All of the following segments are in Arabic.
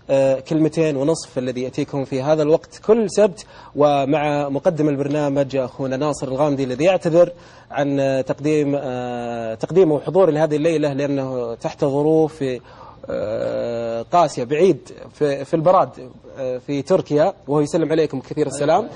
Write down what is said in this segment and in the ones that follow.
كلمتين ونصف الذي يأتيكم في هذا الوقت كل سبت، ومع مقدم البرنامج أخونا ناصر الغامدي الذي يعتذر عن تقديمه وحضوره لهذه الليلة لأنه تحت ظروف قاسية بعيد في البراد في تركيا، وهو يسلم عليكم كثير السلام.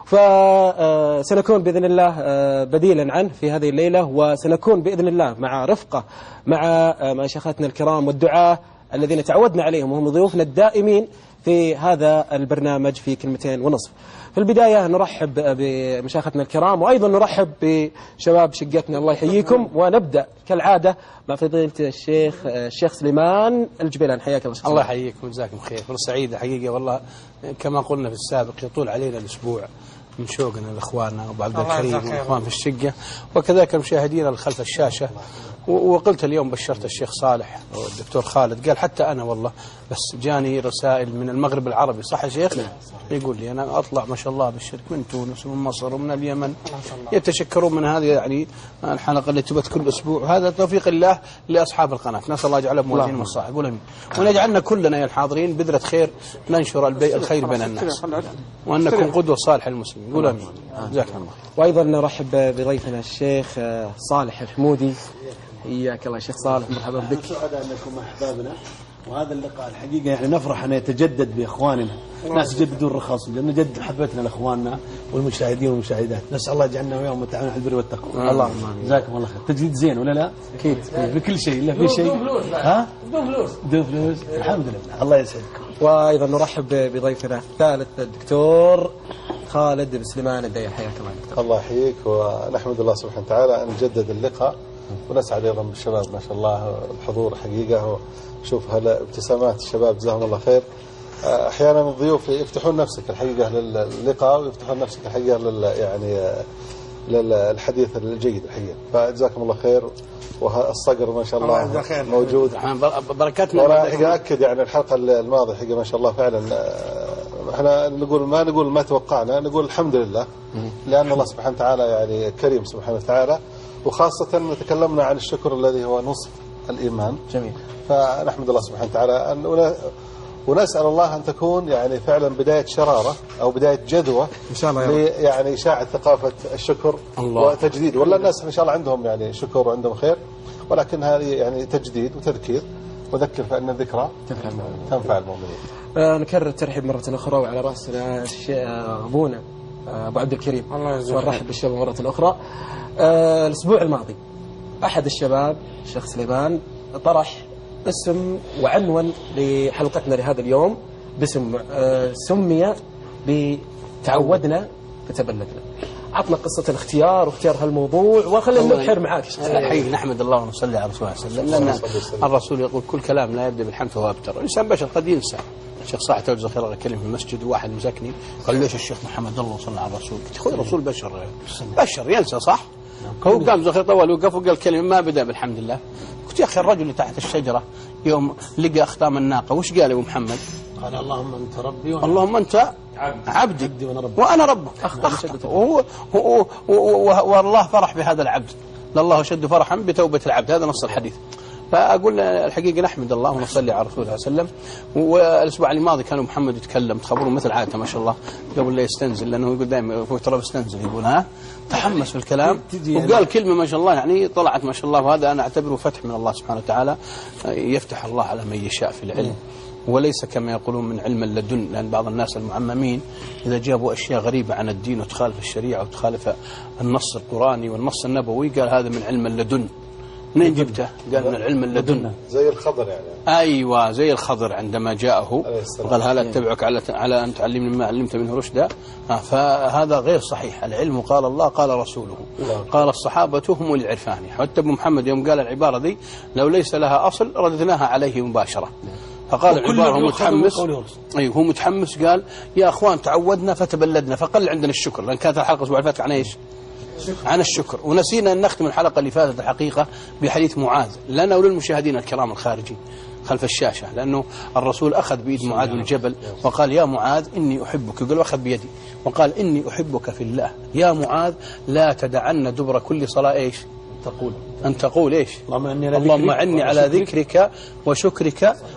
فسنكون بإذن الله بديلا عنه في هذه الليلة، وسنكون بإذن الله مع رفقة مع مشايخنا الكرام والدعاة الذين تعودنا عليهم وهم ضيوفنا الدائمين في هذا البرنامج في كلمتين ونصف. في البداية نرحب بمشايخنا الكرام، وأيضا نرحب بشباب شقتنا الله يحييكم، ونبدأ كالعادة مع فضيلة الشيخ سليمان الجبيلان. حياك الله. الله يحييكم وجزاكم خير. فرصة سعيدة حقيقة والله، كما قلنا في السابق يطول علينا الأسبوع من شوقنا لإخواننا وأبو عبد الكريم والإخوان في الشقة، وكذلك المشاهدين خلف الشاشة. وقلت اليوم بشرت الشيخ صالح والدكتور خالد، قال حتى أنا والله بس جاني رسائل من المغرب العربي، صح يا شيخ؟ يقول لي أنا أطلع ما شاء الله بالشرك من تونس ومن مصر ومن اليمن، يتشكرون من هذه يعني الحلقة التي تبث كل أسبوع. هذا توفيق الله لأصحاب القناة، نسأل الله يجعلهم موازين والصالح. قول أمين. ونجعلنا كلنا يا الحاضرين بذرة خير ننشر الخير بين الناس، وأن نكون قدوة صالحة للمسلمين. قول أمين. جزاك الله. وأيضا نرحب بضيفنا الشيخ صالح الحمودي. حياك الله شيخ صالح، مرحبا بك. سعداء أنكم أحبابنا، وهذا اللقاء الحقيقة يعني نفرح أن يتجدد بإخواننا، ناس يجددون الرخص، لأن نجدد محبتنا لإخواننا والمشاهدين والمشاهدات. نسأل الله يجعلنا وياهم متعاونين على البر والتقوى. الله جزاكم الله خير. تجديد زين ولا لا؟ أكيد في كل شيء، إلا في شيء ها؟ بدون فلوس. الحمد لله، الله يسعدكم. وأيضا نرحب بضيفنا الثالث الدكتور خالد بن سليمان الدير. حياك الله دكتور. الله يحييك، ونحمد الله سبحانه وتعالى أن نجدد اللقاء، ونسعد أيضا بالشباب ما شاء الله الحضور حقيقة. وشوف هلا ابتسامات الشباب جزاهم الله خير. أحيانا الضيوف يفتحون نفسك الحقيقة للقاء، ويفتحون نفسك الحقيقة يعني للحديث الجيد الحقيقة. فجزاكم الله خير، والصقر ما شاء الله موجود. بركاتنا. وأنا أكد يعني الحلقة الماضية حقيقة ما شاء الله فعلا احنا نقول ما توقعنا، نقول الحمد لله، لأن الله سبحانه وتعالى يعني كريم سبحانه وتعالى، وخاصة تكلمنا عن الشكر الذي هو نصف الإيمان. جميل. فنحمد الله سبحانه وتعالى ونسأل الله أن تكون يعني فعلا بداية شرارة أو بداية جدوى إن شاء الله يعني إشاعة ثقافة الشكر الله. وتجديد. ولا الناس إن شاء الله عندهم يعني شكر وعندهم خير، ولكن هذه يعني تجديد وتذكير، وذكر فإن الذكرى تنفع المؤمنين. نكرر الترحيب مرة أخرى، وعلى رأسنا أبونا أبو عبد الكريم، ونرحب بالشباب مرة أخرى. الأسبوع الماضي أحد الشباب الشيخ سليمان طرح اسم وعنون لحلقتنا لهذا اليوم باسم سمي بتعودنا فتبلدنا. عطنا قصة الاختيار واختيار هالموضوع، وخلينا نبحر معاك. الحين نحمد الله ونصلي على رسول الله صلى الله عليه وسلم، لأن الرسول يقول كل كلام لا يبدأ بالحمد فهو أبتر. الإنسان بشر قد ينسى. الشيخ صالح توجه خير كلمة في المسجد، وواحد مسكني قال ليش الشيخ محمد الله صلى على الرسول؟ قلت أخوي الرسول بشر ينسى، صح؟ هو قام زخير طول وقف وقال كلمة ما بدأ بالحمد لله. قلت يا أخي الرجل اللي تحت الشجرة يوم لقى أختام الناقة وش قال يا أبو محمد؟ قال اللهم أنت ربي اللهم أنت عبدي وأنا ربك. والله فرح بهذا العبد، لله أشد فرحا بتوبة العبد. هذا نص الحديث. فأقول الحقيقة نحمد الله ونصلي على رسول الله صلى الله عليه وسلم. والأسبوع الماضي كانوا محمد يتكلم تخبرون مثل عادته ما شاء الله قبل لا يستنزل، لأنه يقول دائما ترى بستنزل، يقول ها تحمس في الكلام وقال كلمة ما شاء الله يعني طلعت ما شاء الله. وهذا أنا أعتبره فتح من الله سبحانه وتعالى، يفتح الله على من يشاء في العلم، وليس كما يقولون من علم اللدن. لأن بعض الناس المعممين إذا جابوا أشياء غريبة عن الدين وتخالف الشريعة وتخالف النص القرآني والنص النبوي قال هذا من علم اللدن. منين جبته؟ قال من العلم اللدن، زي الخضر يعني. أيوة زي الخضر عندما جاءه وقال هل أتبعك على أن تعلمني ما علمت منه رشدا. فهذا غير صحيح. العلم قال الله قال رسوله قال الصحابة هم العرفان. حتى ابن محمد يوم قال العبارة دي لو ليس لها أصل رددناها عليه مباشرة. فقال العبارة هو متحمس، أيوه هو متحمس قال يا أخوان تعودنا فتبلدنا، فقل عندنا الشكر، لأن كانت الحلقة الأسبوع اللي فات عن إيش؟ عن الشكر. ونسينا أن نختم الحلقة اللي فاتت الحقيقة بحديث معاذ لنا وللمشاهدين الكرام الخارجين خلف الشاشة، لأنه الرسول أخذ بيد معاذ بن الجبل وقال يا معاذ إني أحبك، يقول أخذ بيدي وقال إني أحبك في الله يا معاذ لا تدعن دبر كل صلاة إيش أن تقول إيش اللهم أعني على ذكرك وشكرك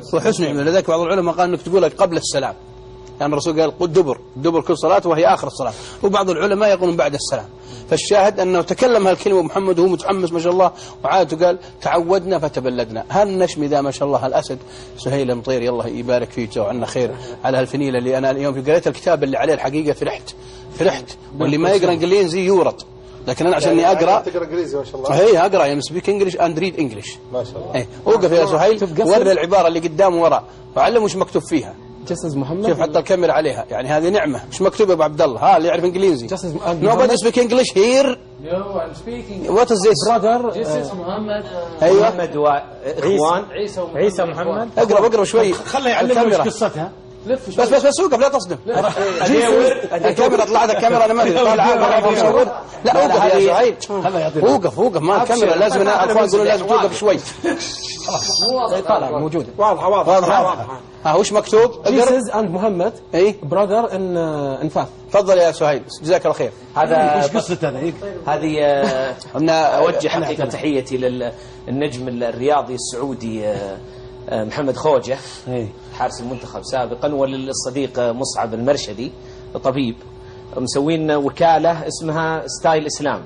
وحسن عمل. لذلك بعض العلماء قال انك تقولها قبل السلام، يعني الرسول قال دبر كل صلاة وهي آخر الصلاة، وبعض العلماء يقولون بعد السلام. فالشاهد أنه تكلم هالكلمة محمد وهو متحمس ما شاء الله، وعاد قال تعودنا فتبلدنا. هالنشم ذا ما شاء الله الأسد سهيل مطيري الله يبارك فيه ويجزاه عنا خير على هالفنيلة اللي أنا اليوم قريت الكتاب اللي عليه الحقيقة فرحت واللي ما يقرأ إنجليزي يورط، لكن أنا عشان إني أقرأ تقرأ إنجليزي ما شاء الله. هي أقرأ يعني سبيك إنجليش أند ريد إنجليش ما شاء الله. وقف يا سهيل ورنا العبارة اللي قدامه وراء وعلم وش مكتوب فيها. جسز محمد شوف حتى الكاميرا عليها، يعني هذه نعمة. مش مكتوب يا أبو عبد الله؟ ها اللي يعرف إنجليزي. Nobody speak English here. No, I'm speaking. What is this? brother This is محمد. أيوة. محمد وإخوان عيسى محمد. اقرأ شوي. خليه يعلمنا وش قصتها. بس وقف لا تصدم. الكاميرا طلعت الكاميرا أنا ما أدري طالعة مصور. لا وقف يا سعيد. وقف ما الكاميرا لازم الأخوان يقولون لازم توقف شوي. طالع موجود واضحة. ها وش مكتوب؟ جيسز اند محمد اي براذر ان انفاث. تفضل يا سهيل جزاك الله خير. هذا وش قصة هذا؟ هذه أوجه حقيقة تحيتي للنجم الرياضي السعودي محمد خوجة حارس المنتخب سابقا، وللصديق مصعب المرشدي طبيب، مسوين وكالة اسمها ستايل إسلام.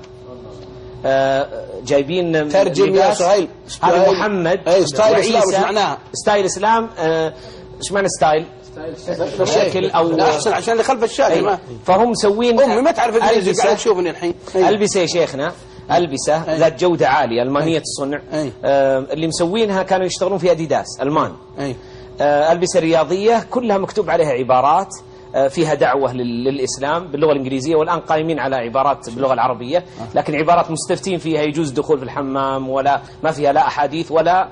جايبين ترجم يا سهيل. هذا محمد ستايل إسلام وش معناها؟ ستايل إسلام ايش معنى ستايل؟ شكل او لا احسن عشان اللي خلف الشاشه ما فهم مسوين امي ما تعرف الانجليزي قاعد تشوفني الحين. البسه يا شيخنا البسه ذات جوده عاليه المانيه الصنع. اللي مسوينها كانوا يشتغلون في اديداس المان. البسه رياضيه كلها مكتوب عليها عبارات فيها دعوة للإسلام باللغة الإنجليزية، والآن قائمين على عبارات باللغة العربية، لكن عبارات مستفتين فيها يجوز الدخول في الحمام ولا ما فيها لا أحاديث ولا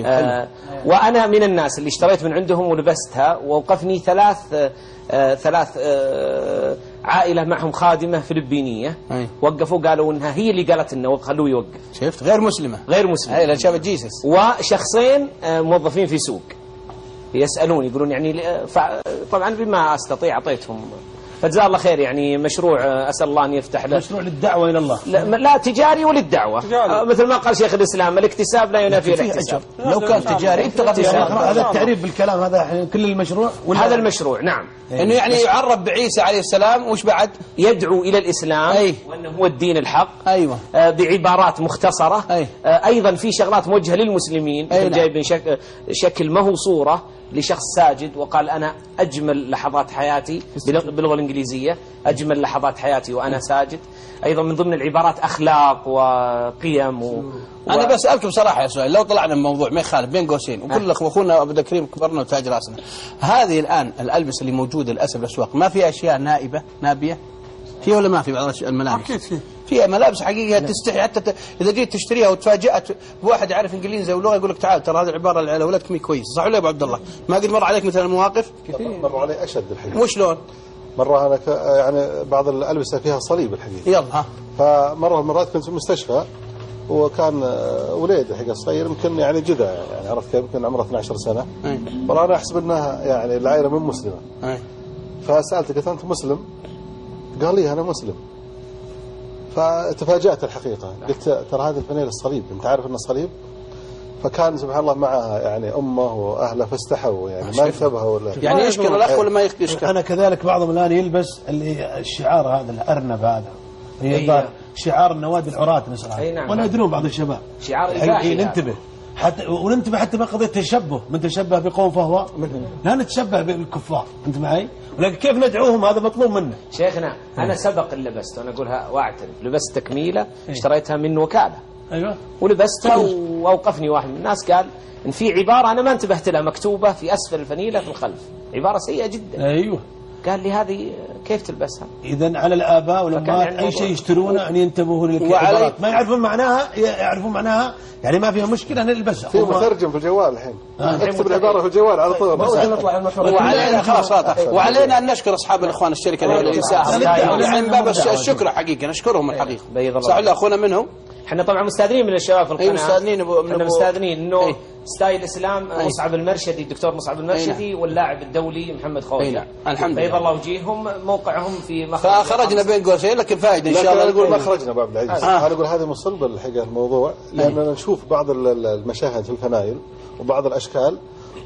وأنا من الناس اللي اشتريت من عندهم ولبستها، ووقفني ثلاث عائلة معهم خادمة فلبينية وقفوا قالوا إنها هي اللي قالت إنه خلوه يوقف. شفت غير مسلمة لا شافت جيسس. وشخصين موظفين في سوق يسألون يقولون يعني طبعا بما أستطيع أعطيتهم، فجزاه الله خير. يعني مشروع أسأل الله أن يفتح له مشروع للدعوة إلى الله، لا تجاري وللدعوة مثل ما قال شيخ الإسلام الاكتساب لا ينافي الاكتساب. لو كان تجاري هذا التعريف بالكلام هذا كل المشروع هذا المشروع نعم إنه يعني يعرف بعيسى عليه السلام وش بعد يدعو إلى الإسلام وأنه هو الدين الحق. أيوة. بعبارات مختصرة. أيضا في شغلات موجهة للمسلمين. جايبين شكل ما هو صورة لشخص ساجد وقال أنا أجمل لحظات حياتي باللغة الإنجليزية أجمل لحظات حياتي وأنا ساجد. أيضا من ضمن العبارات أخلاق وقيم أنا بسألكم صراحة يا سؤال، لو طلعنا من موضوع ما يخالف بين قوسين وكل أخونا أبو كريم كبرنا وتاج راسنا، هذه الآن الألبسة اللي موجودة للأسف الأسواق ما في أشياء نابية فيها ولا ما في بعض الملابس؟ أكيد فيها ملابس حقيقة تستحي، حتى إذا جيت تشتريها وتفاجأت بواحد يعرف إنجليزي ولغة يقول لك تعال ترى هذه العبارة على أولادكم كويس، صح ولا يا أبو عبد الله؟ ما قد مر عليك مثل المواقف؟ مر علي أشد الحقيقة. وشلون؟ مرة أنا يعني بعض الألبسة فيها صليب الحقيقة. يلا ها. فمرة المرات كنت في المستشفى وكان وليد حقيقة صغير يمكن يعني جذع يعني عرفت كيف يمكن عمره 12 سنة. والله أنا أحسب أنها يعني العائلة من مسلمة. فسألته قلت أنت مسلم؟ قال لي أنا مسلم. فتفاجأت الحقيقة قلت ترى هذه الفنيلة الصليب، أنت عارف أنه صليب؟ فكان سبحان الله معها يعني أمه وأهله فاستحوا يعني ما انتبهوا ولا يعني يشكر الأخ ولا ما يشكر. أنا كذلك بعضهم الآن يلبس الشعار هذا الأرنب هذا هي شعار النوادي العراة مثلا. نعم. ولا يدرون بعض الشباب شعار إباحي. ننتبه وننتبه حتى ما قضية تشبه، من تشبه بقوم فهو لا نتشبه بالكفار. أنت معي؟ ولكن كيف ندعوهم هذا مطلوب منا. شيخنا أنا سبق اللي لبست وأنا أقولها وأعترف لبست تكميلة اشتريتها من وكالة. أيوة. ولبستها وأوقفني واحد من الناس قال إن في عبارة أنا ما انتبهت لها مكتوبة في أسفل الفنيلة في الخلف، عبارة سيئة جدا. أيوة. قال لي هذه كيف تلبسها؟ إذن على الآباء والأمهات أي شيء يشترونه أن ينتبهوا للعبارات، ما يعرفون معناها يعني ما فيها مشكلة نلبسها. في مترجم في الجوال الحين اكتب العبارة في الجوال على طول. وعلينا خلاص وعلينا أن نشكر أصحاب الإخوان الشركة اللي ساهموا يعني من باب الشكر حقيقة نشكرهم الحقيقة. صح لا أخونا منهم. احنا طبعا مستاذنين من الشباب في القناة. احنا مستاذنين انه ستايل اسلام مصعب المرشدي الدكتور مصعب المرشدي واللاعب الدولي محمد خوجة الحمد لله بيض الله وجيههم موقعهم في مخرج. فخرجنا بين قوسين لكن فائده ان شاء الله. نقول ما خرجنا باب العزيز. انا اقول هذه من صلب الحقيقه الموضوع، لاننا نشوف بعض المشاهد في الفنايل وبعض الاشكال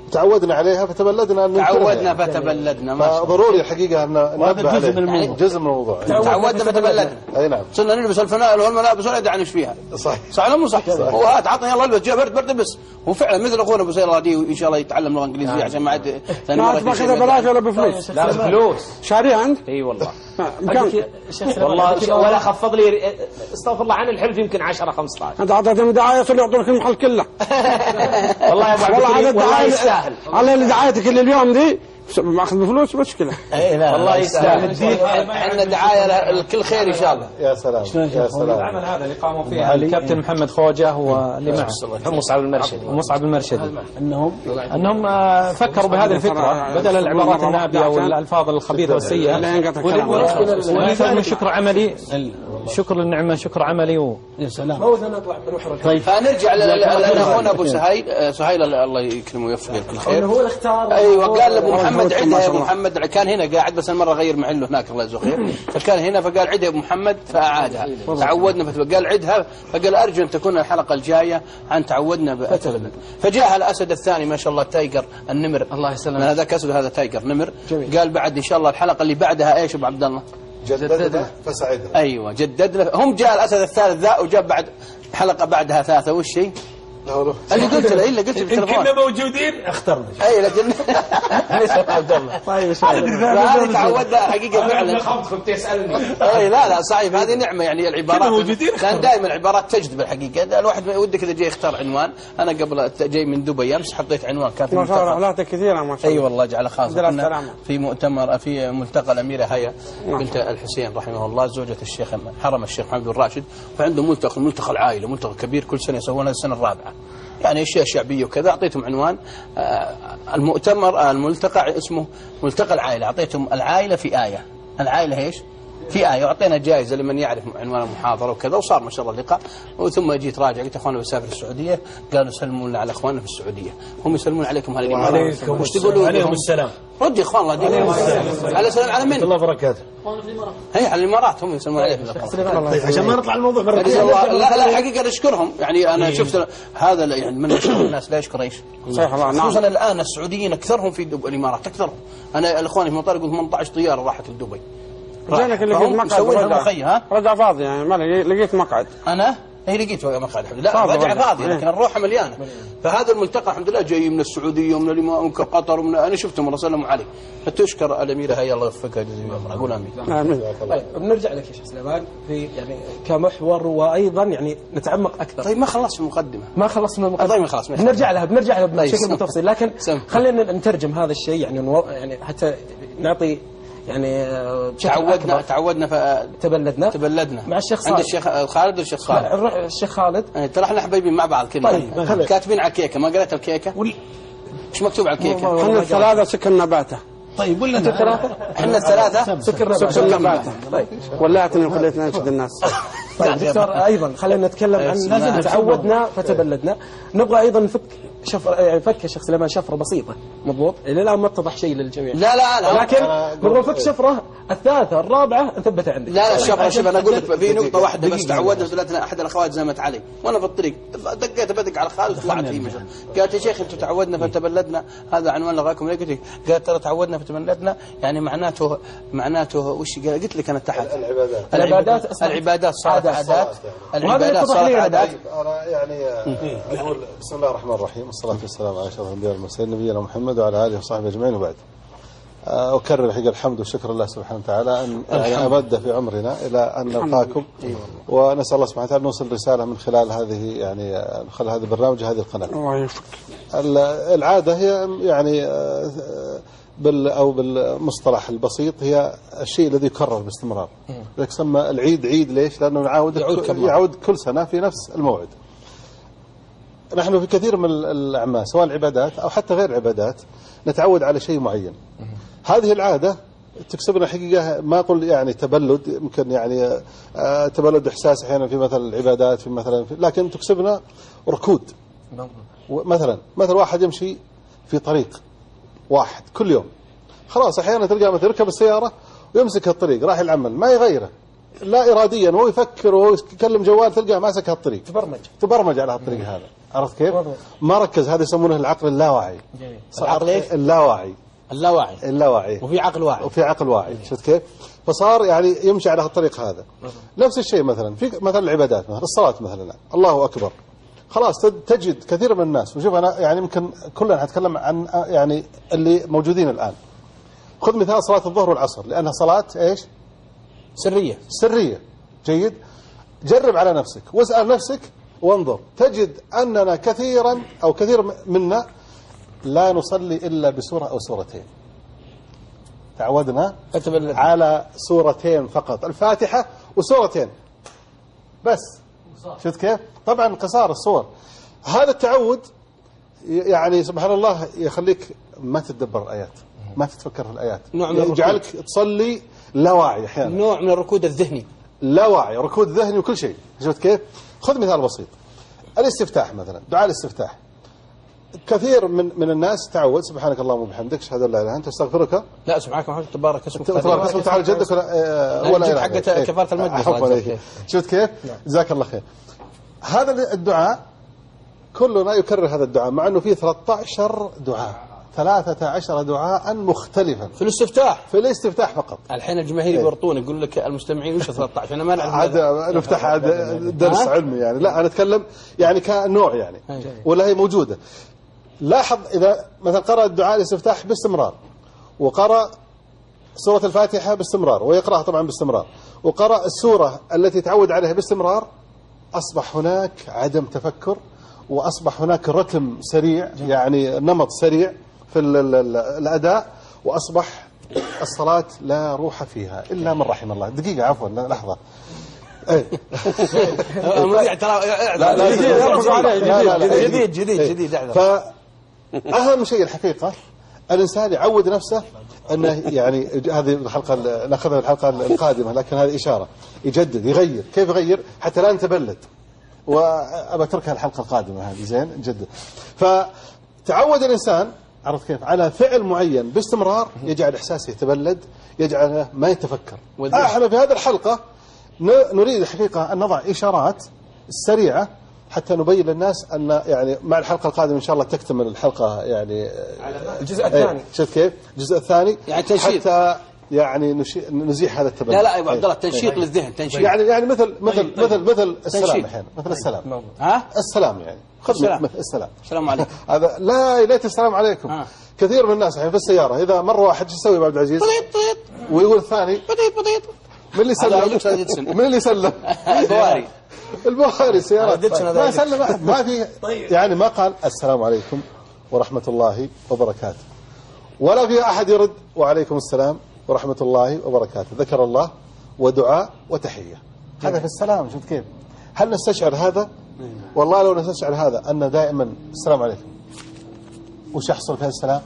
تعودنا عليها فتبلدنا أن تعودنا فتبلدنا. ضروري الحقيقة أن ننبه عليه. جزء من الموضوع. تعودنا فتبلدنا. أي نعم. صرنا نلبس الفنائل والملابس ولا يدعي فيها. صح ولا مو صح؟ هو هات عطني يلا البس، جاء برد بس. هو فعلا مثل اخونا ابو سير رادي ان شاء الله يتعلم لغه انجليزيه عشان ما عاد ثاني مره كذا بلاش ولا بفلوس. لا بفلوس. شاريها انت؟ اي والله. بكم؟ والله ولا خفض لي استغفر الله عن الحلف يمكن 10 15. انت اعطيتهم دعايه يصير يعطونك المحل كله. والله يا ابو عبد الكريم والله يستاهل. على اللي دعايتك اللي اليوم دي ماخذ بفلوس مشكله. اي لا والله يستاهل. عندنا دعايه الكل خير ان شاء الله. يا سلام يا سلام. العمل هذا اللي قاموا فيه الكابتن محمد خوجه واللي معه مصعب المرشدي. ومصعب المرشدي انهم فكروا بهذه الفكره بدل العبارات النابيه والالفاظ الخبيثه والسيئه. ونكثر من شكر عملي، شكر للنعمه، شكر عملي يا سلام. طيب فنرجع لاخونا ابو سهيل الله يكرمه ويوفقه كل خير. هو اللي اختار. ايوه قال لابو محمد عدها يا ابو محمد، كان هنا قاعد بس المره غير محله هناك الله يجزاه خير، فكان هنا فقال عدها يا ابو محمد فاعادها. تعودنا قال عدها، فقال ارجو ان تكون الحلقه الجايه عن تعودنا فتبلد. فجاء الاسد الثاني ما شاء الله التايجر النمر، الله يسلمك، هذاك اسد هذا تايجر نمر. قال بعد ان شاء الله الحلقه اللي بعدها ايش ابو عبد الله؟ جددنا فسعدنا. ايوه جددنا. هم جاء الاسد الثالث ذا وجاب بعد حلقه بعدها ثالثه. وش هي؟ اللي قلت له اللي قلت بالتليفون كنا موجودين اخترنا. اي لكن ليس عبد الله. طيب هذه تعودنا حقيقه فعلا. كنت تسالني. اي لا صحيح هذه نعمه يعني العبارات كان دائما العبارات تجذب الحقيقه. الواحد ودك اذا جاي يختار عنوان. انا قبل جاي من دبي امس حطيت عنوان كان في ملتقى كثيره ما شاء الله. اي والله جعله خاص. في مؤتمر في ملتقى الاميره هيا بنت الحسين رحمه الله زوجة الشيخ حرم الشيخ محمد بن راشد، فعنده ملتقى العائله، ملتقى كبير كل سنه يسوونه السنه الرابعه، يعني اشياء شعبيه وكذا. اعطيتهم عنوان الملتقى اسمه ملتقى العائله. اعطيتهم العائله في ايه. العائله ايش؟ في آية. وأعطينا جائزة لمن يعرف عنوان المحاضرة وكذا، وصار ما شاء الله اللقاء. وثم جيت راجع قلت أخواننا بسافر السعودية، قالوا سلموا لنا على أخواننا في السعودية. هم يسلمون عليكم هذه الإمارات. وش تقولوا عليهم السلام. رد يا إخوان الله عليهم السلام. على سلام على من؟ الله وبركاته. هي على الإمارات هم يسلمون عليهم. طيب عشان ما نطلع الموضوع مرة. لا حقيقة نشكرهم. يعني أنا شفت هذا يعني من يشكر الناس لا يشكر ايش؟ صحيح الله. خصوصا الآن السعوديين أكثرهم في الإمارات أكثرهم. أنا الإخواني في المطار يقول 18 طيارة راحت لدبي. جانك اللي لقيت مقعد رجع فاضي يعني ما لقيت مقعد. أنا لقيت مقعد الحمد لله. رجع فاضي لكن الروحة مليانة. فهذا الملتقى الحمد لله جاي من السعودية ومن الإمارات ومن قطر ومن أنا شفتهم الله سلموا عليه. فتشكر الأميرة هيا الله يوفقها جزيلا الله. أقول آمين. طيب بنرجع لك يا شيخ سليمان في يعني كمحور وأيضا يعني نتعمق أكثر. طيب ما خلصت المقدمة. ما خلصنا المقدمة. طيب خلاص بنرجع لها بشكل متفصيل، لكن خلينا نترجم هذا الشيء يعني حتى نعطي يعني تعودنا تبلدنا مع الشيخ عند الشيخ خالد والشيخ خالد. الشيخ خالد ترى احنا حبايبين مع بعض كلنا. طيب. كاتبين على الكيكه، ما قريت الكيكه؟ ايش مكتوب على الكيكه؟ احنا الثلاثه سكن نباته. طيب ولا انتم الثلاثه؟ احنا الثلاثه سكن نباته. طيب ولاتني وخليتنا ننشد الناس. طيب دكتور ايضا خلينا نتكلم عن تعودنا فتبلدنا. نبغى ايضا فك الشيخ سليمان شفره بسيطه مضبوط الى الان ما اتضح شيء للجميع. لا لكن نبغى نفك شفره الثالثه الرابعه نثبتها عندك. لا الشفره شوف انا اقول لك في نقطه واحده بس. تعودنا ثلاثنا احد الاخوات زمت علي وانا في الطريق دقيت بدق على خالد طلعت هي مشى قالت يا شيخ انتم تعودنا فتبلدنا هذا عنوان لغاكم ليه؟ قالت ترى تعودنا فتبلدنا يعني معناته وش قلت لك انا تحت العبادات صارت عادات. العبادات صارت عادات. انا يعني اقول بسم الله الرحمن الرحيم والصلاة والسلام على أشرف الأنبياء والمرسلين نبينا محمد وعلى آله وصحبه أجمعين. وبعد أكرر الحقيقة الحمد والشكر لله سبحانه وتعالى أن أمد في عمرنا إلى أن نلقاكم، ونسأل الله سبحانه وتعالى نوصل رسالة من خلال هذه هذا البرنامج هذه القناة. العادة هي يعني بالمصطلح البسيط هي الشيء الذي يكرر باستمرار. لذلك سمى العيد عيد. ليش؟ لأنه يعود كل سنة في نفس الموعد. نحن في كثير من الأعمال سواء العبادات أو حتى غير العبادات نتعود على شيء معين. هذه العادة تكسبنا حقيقة ما أقول يعني تبلد، يمكن يعني تبلد إحساس أحيانا في مثل العبادات في مثلا لكن تكسبنا ركود. مثلا واحد يمشي في طريق واحد كل يوم، خلاص أحيانا تلقى مثلا يركب السيارة ويمسك الطريق راح العمل ما يغيره لا إراديا، وهو يفكر وهو يكلم جوال تلقاه ماسك هالطريق تبرمج على هالطريق هذا. عرفت كيف؟ ما ركز. هذا يسمونه العقل اللاواعي. العقل ايش؟ اللاواعي. اللاواعي. وفي عقل واعي. شفت كيف؟ فصار يعني يمشي على الطريق هذا. نفس الشيء مثلا في مثلا العبادات، مثلا الصلاة مثلا، الله أكبر، خلاص تجد كثير من الناس، وشوف أنا يعني يمكن كلنا هنتكلم عن يعني اللي موجودين الآن. خذ مثال صلاة الظهر والعصر، لأنها صلاة ايش؟ سرية. جيد. جرب على نفسك واسأل نفسك وانظر، تجد أننا كثيرا أو كثير منا لا نصلي إلا بسورة أو سورتين. تعودنا على سورتين فقط، الفاتحة وسورتين بس. شفت كيف؟ طبعا قصار الصور. هذا التعود يعني سبحان الله يخليك ما تتدبر الآيات، ما تتفكر في الآيات، يجعلك تصلي لا واعي أحيانا، نوع من الركود الذهني، لا واعي، ركود ذهني وكل شيء. شفت كيف؟ خذ مثال بسيط، الاستفتاح مثلا، دعاء الاستفتاح. كثير من الناس تعود سبحانك اللهم وبحمدك اشهد ان لا اله الا انت استغفرك. لا سبحانك اللهم تبارك اسمك تبارك اسمك تعالى جدك ولا حقة كفارة المجلس. شفت كيف؟ جزاك الله خير. هذا الدعاء كلنا يكرر هذا الدعاء، مع انه فيه 13 دعاء، 13 دعاء مختلفا في الاستفتاح. في الاستفتاح فقط. الحين الجماهير يبرطون يقول لك المستمعين وش 13؟ انا ما نعرف. عاد نفتح درس علمي يعني، لا انا اتكلم يعني كنوع يعني، ولا هي موجوده. لاحظ إذا مثلا قرأ الدعاء الاستفتاح باستمرار، وقرأ سورة الفاتحة باستمرار، ويقرأها طبعا باستمرار، وقرأ السورة التي تعود عليها باستمرار، أصبح هناك عدم تفكر، وأصبح هناك رتم سريع، يعني نمط سريع في الأداء، وأصبح الصلاة لا روح فيها إلا من رحم الله. دقيقة عفوا لحظة. جديد. فأهم شيء الحقيقة الإنسان يعود نفسه أنه يعني هذه الحلقة نأخذها الحلقة القادمة، لكن هذه إشارة يجدد، يغير. كيف يغير؟ حتى لا نتبلد، وأبى أتركها الحلقة القادمة هذه. زين نجدد. فتعود الإنسان عرفت كيف على فعل معين باستمرار، يجعل إحساسه يتبلد، يجعله ما يتفكر. احنا في هذه الحلقة نريد الحقيقة أن نضع إشارات سريعة حتى نبين للناس أن يعني مع الحلقة القادمة إن شاء الله تكتمل الحلقة يعني الجزء الثاني. شفت كيف؟ الجزء الثاني يعني تنشيط، حتى يعني نزيح هذا التبلد. لا يا أبو عبد الله، تنشيط للذهن، تنشيط يعني مثل السلام الحين، مثل السلام. السلام يعني السلام عليكم. هذا لا ليت السلام عليكم. كثير من الناس الحين في السيارة إذا مر واحد شو يسوي أبو عبد العزيز؟ ويقول الثاني من اللي سلم؟ من اللي سلم؟ البواري السيارات ما سلم أحد، ما في يعني ما قال السلام عليكم ورحمة الله وبركاته، ولا في أحد يرد وعليكم السلام ورحمة الله وبركاته. ذكر الله ودعاء وتحية، هذا في السلام. شفت كيف؟ هل نستشعر هذا؟ والله لو نستشعر هذا أن دائما السلام عليكم، وش يحصل في السلام؟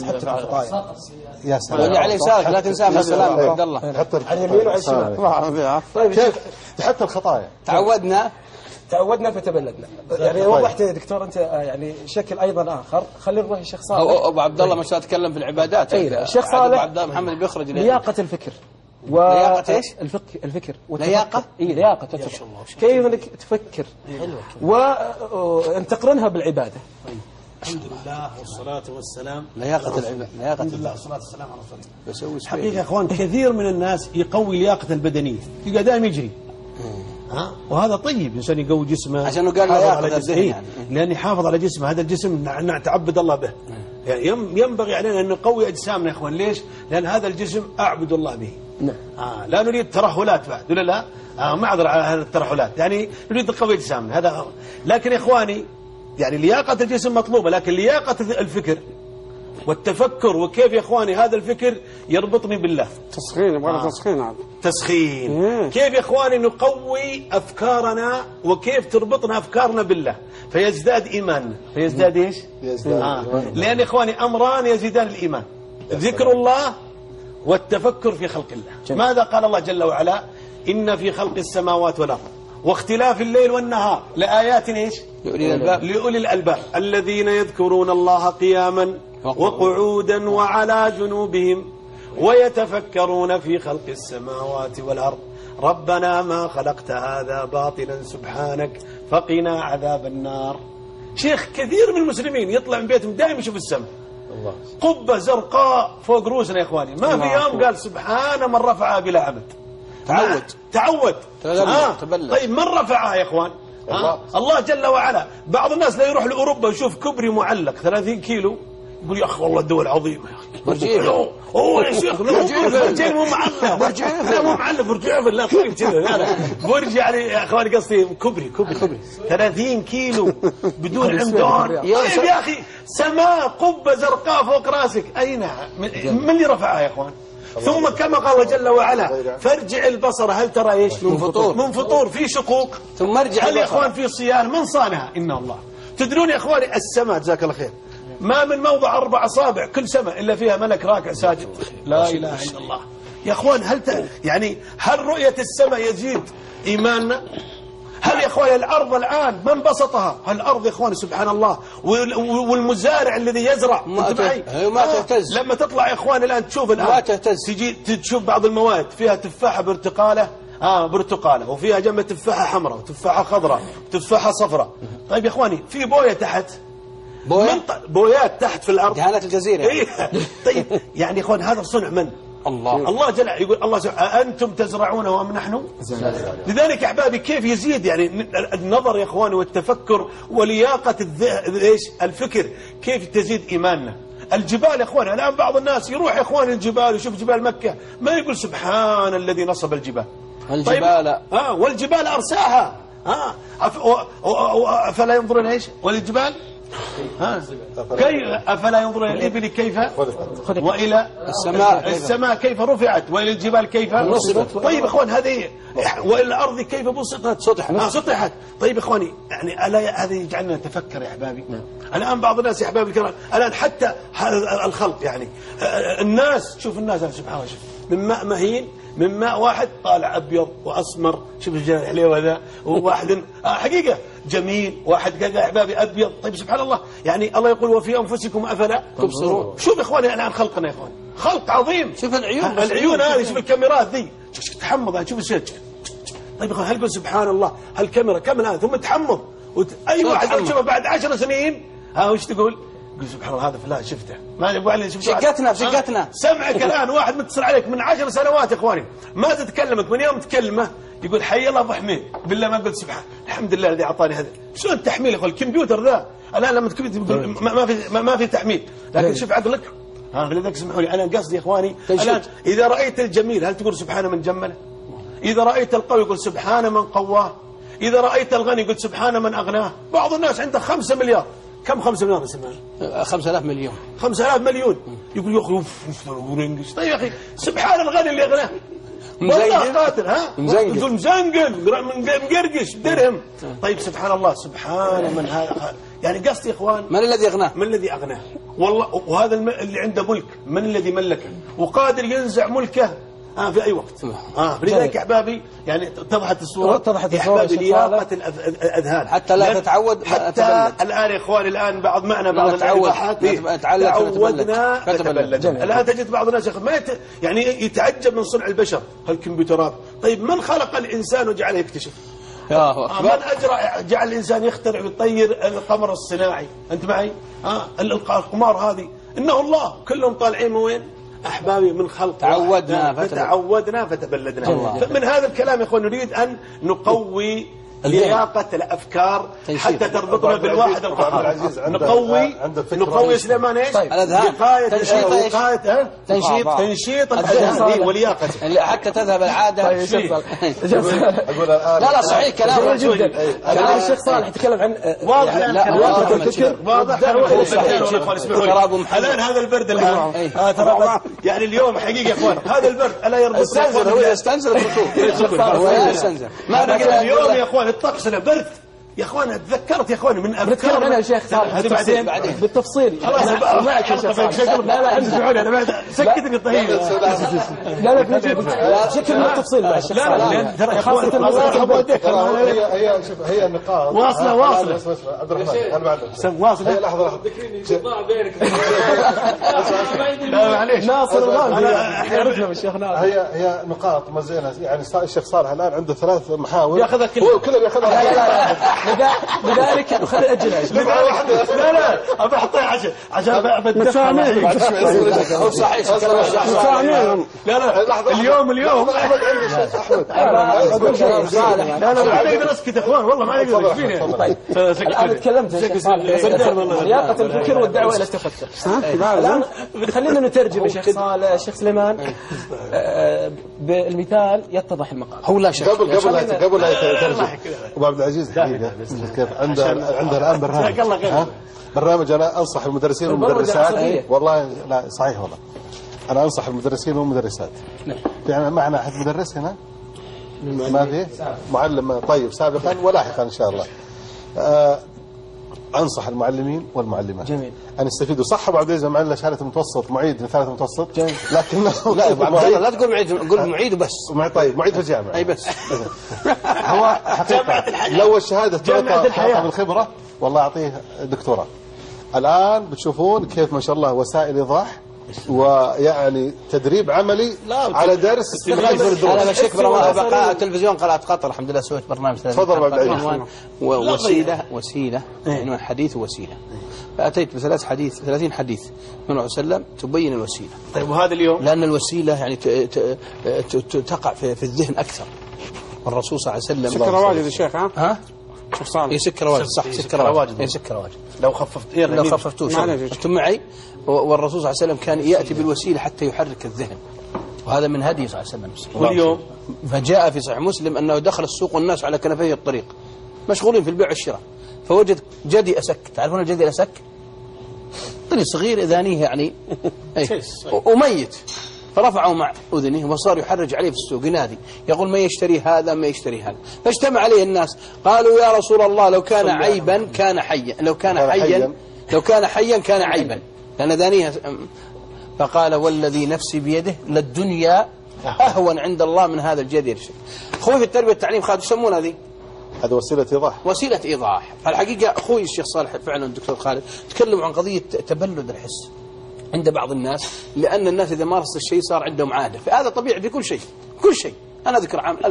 يا سلام. واللي على يسارك لا تنساه السلام يا عبد الله. حتى على اليمين وعلى الشمال. طيب كيف؟ حتى الخطايا تعودنا فتبلدنا. يعني وضحت يا دكتور انت يعني شكل ايضا اخر. خلينا نروح الشيخ صالح. ابو عبد الله ما شاء اتكلم في العبادات. الشيخ صالح عبد الله محمد بيخرج لياقة الفكر. لياقة ايش؟ الفكر. لياقة؟ لياقة الفكر. كيف انك تفكر وان تقرنها بالعبادة. الحمد لله والصلاة والسلام. لياقة الله والصلاة والسلام على رسول الله. حقيقة يا اخوان كثير من الناس يقوي لياقة البدنية، يبقى دائما يجري. وهذا طيب، الإنسان يقوي جسمه عشان قال لياقة الذهن يعني. لأن يحافظ على جسمه، هذا الجسم نتعبد الله به. يعني ينبغي علينا أن نقوي أجسامنا يا اخوان. ليش؟ لأن هذا الجسم أعبد الله به. لا نريد ترهلات بعد ولا لا؟ معذرة على هذه الترهلات، يعني نريد نقوي أجسامنا هذا. لكن يا إخواني يعني لياقة الجسم مطلوبة، لكن لياقة الفكر والتفكر، وكيف يا إخواني هذا الفكر يربطني بالله. تسخين، يبغى تسخين. كيف يا إخواني نقوي أفكارنا، وكيف تربطنا أفكارنا بالله فيزداد إيماننا. فيزداد إيش؟ لأن يا إخواني أمران يزيدان الإيمان، ذكر الله والتفكر في خلق الله. ماذا قال الله جل وعلا؟ إن في خلق السماوات والأرض واختلاف الليل والنهار لآيات إيش؟ لأولي الألباب الذين يذكرون الله قياما وقعودا وعلى جنوبهم ويتفكرون في خلق السماوات والأرض ربنا ما خلقت هذا باطلا سبحانك فقنا عذاب النار. شيخ كثير من المسلمين يطلع من بيتهم دائما يشوف السماء، قبة زرقاء فوق رؤوسنا يا إخواني، ما في يوم قال سبحان من رفعها بلا عمد. تعود. طيب من رفعها يا إخوان؟ الله جل وعلا. بعض الناس لا يروح لأوروبا ويشوف كبري معلق 30 كيلو يقول يا أخي والله الدول عظيمة يا أخي. أوه يا شيخ برج مو معلق، لا مو معلق برج إيفل، لا طيب كذا برج يعني يا أخواني قصدي كبري 30 كيلو بدون عمدان. طيب يا أخي سماء قبة زرقاء فوق راسك، أين من اللي رفعها يا إخوان؟ ثم كما قال جل وعلا فارجع البصر هل ترى ايش؟ من فطور في شقوق، ثم ارجع هل يا اخوان في صيانه؟ من صانها؟ ان الله. تدرون يا اخواني السماء جزاك الله خير ما من موضع 4 أصابع كل سماء الا فيها ملك راكع ساجد، لا اله الا الله. يا اخوان هل رؤيه السماء يزيد ايماننا؟ هل يا اخواني الارض الان من بسطها؟ الارض يا اخواني سبحان الله، والمزارع الذي يزرع ما تهتز. لما تطلع يا اخواني الان تشوف الان ما تهتز، تجي تشوف بعض المواد فيها تفاحه برتقاله وفيها جنب تفاحه حمراء وتفاحه خضراء وتفاحه صفراء. طيب يا اخواني في بويه تحت، بويات تحت في الارض، دهانات الجزيره. طيب يعني يا اخوان هذا صنع من؟ الله جل يقول الله أنتم تزرعونه أم نحن؟ لذلك يا أحبابي كيف يزيد يعني النظر يا إخواني والتفكر ولياقة الفكر، كيف تزيد إيماننا. الجبال يا إخواني الآن بعض الناس يروح يا إخواني الجبال يشوف جبال مكة ما يقول سبحان الذي نصب الجبال. طيب والجبال أرساها أفلا ينظرون إيش والجبال أفلا ينظرون إلى الإبل كيف وإلى السماء كيف رفعت وإلى الجبال كيف نصبت. طيب إخوان هذه وإلى الأرض كيف بسطت سطحت. طيب إخواني يعني ألا هذا يجعلنا نتفكر يا أحبابي. الآن بعض الناس يا أحبابي الكرام الآن حتى الخلق يعني الناس شوف الناس سبحان الله من ماء مهين من ماء واحد طالع أبيض وأسمر، شوف الجنة الحليوة هذا وواحد حقيقة جميل واحد قال يا أحبابي أبيض. طيب سبحان الله يعني الله يقول وفي أنفسكم أفلا تبصرون. شوف إخواني الآن خلقنا يا إخواني خلق عظيم. شوف العيون هذه، شوف الكاميرات ذي تحمض، شوف الشيء. طيب إخواني هل قل سبحان الله هالكاميرا كم الآن ثم تحمض أي واحد يشوفه بعد 10 سنين وش تقول؟ قل سبحان الله هذا فلان شفته ما ابو علي شقتنا سمعك الان واحد متصل عليك من 10 سنوات يا اخواني ما تتكلمك من يوم تكلمه يقول حي الله ابو حميد بالله ما قلت سبحان الحمد لله الذي اعطاني هذا. شلون التحميل يا اخوان؟ الكمبيوتر ذا الان لما تقول ما في تحميل لكن شوف عقلك فلذلك اسمحوا لي انا قصدي يا اخواني الان اذا رايت الجميل هل تقول سبحان من جمله؟ اذا رايت القوي يقول سبحان من قواه، اذا رايت الغني يقول سبحان من اغناه. بعض الناس عنده 5 مليار كم 5 مليار اسمها 5000 مليون 5000 مليون يقول يا اخي طيب يا اخي سبحان الغني اللي اغناه والله قاتل يقول مزنقل مقرقش درهم. طيب سبحان الله سبحان من هذا يعني قصدي يا اخوان من الذي اغناه؟ من الذي اغناه والله. وهذا اللي عنده ملك من الذي ملكه وقادر ينزع ملكه في أي وقت. فلذلك يا أحبابي يعني اتضحت الصورة يا أحبابي لياقة الأذهان حتى لا تتعود حتى الآن يا إخواني الآن بعض الإباحات تعودنا نتبلد. الآن تجد بعض الناس ما يعني يتعجب من صنع البشر هالكمبيوترات. طيب من خلق الإنسان وجعله يكتشف؟ من جعل الإنسان يخترع ويطير القمر الصناعي؟ أنت معي؟ القمار هذه إنه الله كلهم طالعين من وين؟ أحبابي من خلق تعودنا فتبلدنا. من هذا الكلام يا أخوان نريد أن نقوي لياقة الأفكار حتى تربطنا بالواحد القهار. نقوي سليمان ايش؟ تنشيط الأذهان ولياقته حتى تذهب العادة. لا صحيح كلام جدا. الشيخ صالح يتكلم عن واضح الفكر واضح. الآن هذا البرد الآن يعني اليوم حقيقة يا أخوان هذا البرد ألا يربط يستنزل الرطوبة ما بقى اليوم يا أخوان الطقس برد يا اخوان. تذكرت يا اخوان من افكار انا يا شيخ هذا بعدين بالتفصيل خلاص معك يا شيخ. لا اسمعوني انا سكتني الطهيب. لا بشكل من التفصيل مع الشيخ. لا ترى يا اخوان هي النقاط واصله عبد الرحمن انا بعد واصله. هي لحظه ضاع بينك لا معليش ناصر الغامدي عرفنا بالشيخ ناصر. هي نقاط مزينه يعني الشيخ صالح الان عنده 3 محاور ياخذها كلها ياخذها لذلك خلي أجلها لبعة واحدة. لا أبى أحطها عشان بدفع. هو صحيح لا اليوم أحمد عندي أحمد. لا ما نقدر نسكت يا إخوان والله ما نقدر. الآن تكلمت لياقة الفكر والدعوة إلى التفكر. الآن خلينا نترجم يا شيخ صالح الشيخ سليمان بالمثال يتضح المقال. هو لا شك قبل لا يترجم أبو عبد العزيز حقيقة كيف عنده الآن برنامج أنا أنصح المدرسين والمدرسات والله لا صحيح والله أنا أنصح المدرسين والمدرسات يعني معنا أحد مدرس هنا ما فيه معلم طيب سابقا ولاحقا إن شاء الله أنصح المعلمين والمعلمات جميل أن يستفيدوا صح أبو عبد العزيز معلم شهادة متوسط معيد من ثالث متوسط جميل لكنه لا تقول معيد قول معيد وبس طيب معيد في الجامعة أي بس هو حقيقة لو الشهادة تعطى بالخبرة والله أعطيه دكتوراه. الآن بتشوفون كيف ما شاء الله وسائل إيضاح ويعني تدريب عملي على درس أنا بشك بقى تلفزيون قناة قطر الحمد لله سويت برنامج تفضل بعد العيد وسيلة عنوان حديث ووسيلة فأتيت بثلاث حديث 30 حديث من النبي صلى الله عليه وسلم تبين الوسيلة. طيب وهذا اليوم لأن الوسيلة يعني تقع في الذهن أكثر. والرسول صلى الله عليه وسلم سكر واجد يا شيخ ها شوف صالح يسكر واجد صح سكر واجد يسكر واجد لو خففتوش انتم معي. والرسول صلى الله عليه وسلم كان يأتي بالوسيلة حتى يحرك الذهن وهذا من هدي صلى الله عليه وسلم. واليوم فجاء في صحيح مسلم أنه دخل السوق والناس على كنفي الطريق مشغولين في البيع والشراء فوجد جدي أسك. تعرفون الجدي الأسك طريق صغير إذانيه يعني وميت فرفعوا مع أذنه وصار يحرج عليه في السوق ينادي يقول ما يشتري هذا ما يشتري هذا. فاجتمع عليه الناس قالوا يا رسول الله لو كان عيبا كان حيا لو كان حيا كان عيبا لأن ذانيها. فقال والذي نفسي بيده للدنيا أهون عند الله من هذا الجدير. أخوي في التربية والتعليم خالد يسمون هذه وسيلة إيضاح. وسيلة إيضاح. الحقيقة أخوي الشيخ صالح فعلا الدكتور خالد تكلم عن قضية تبلد الحس عند بعض الناس لأن الناس إذا مارست الشيء صار عندهم عادة. فهذا طبيعي في كل شيء. أنا أذكر عام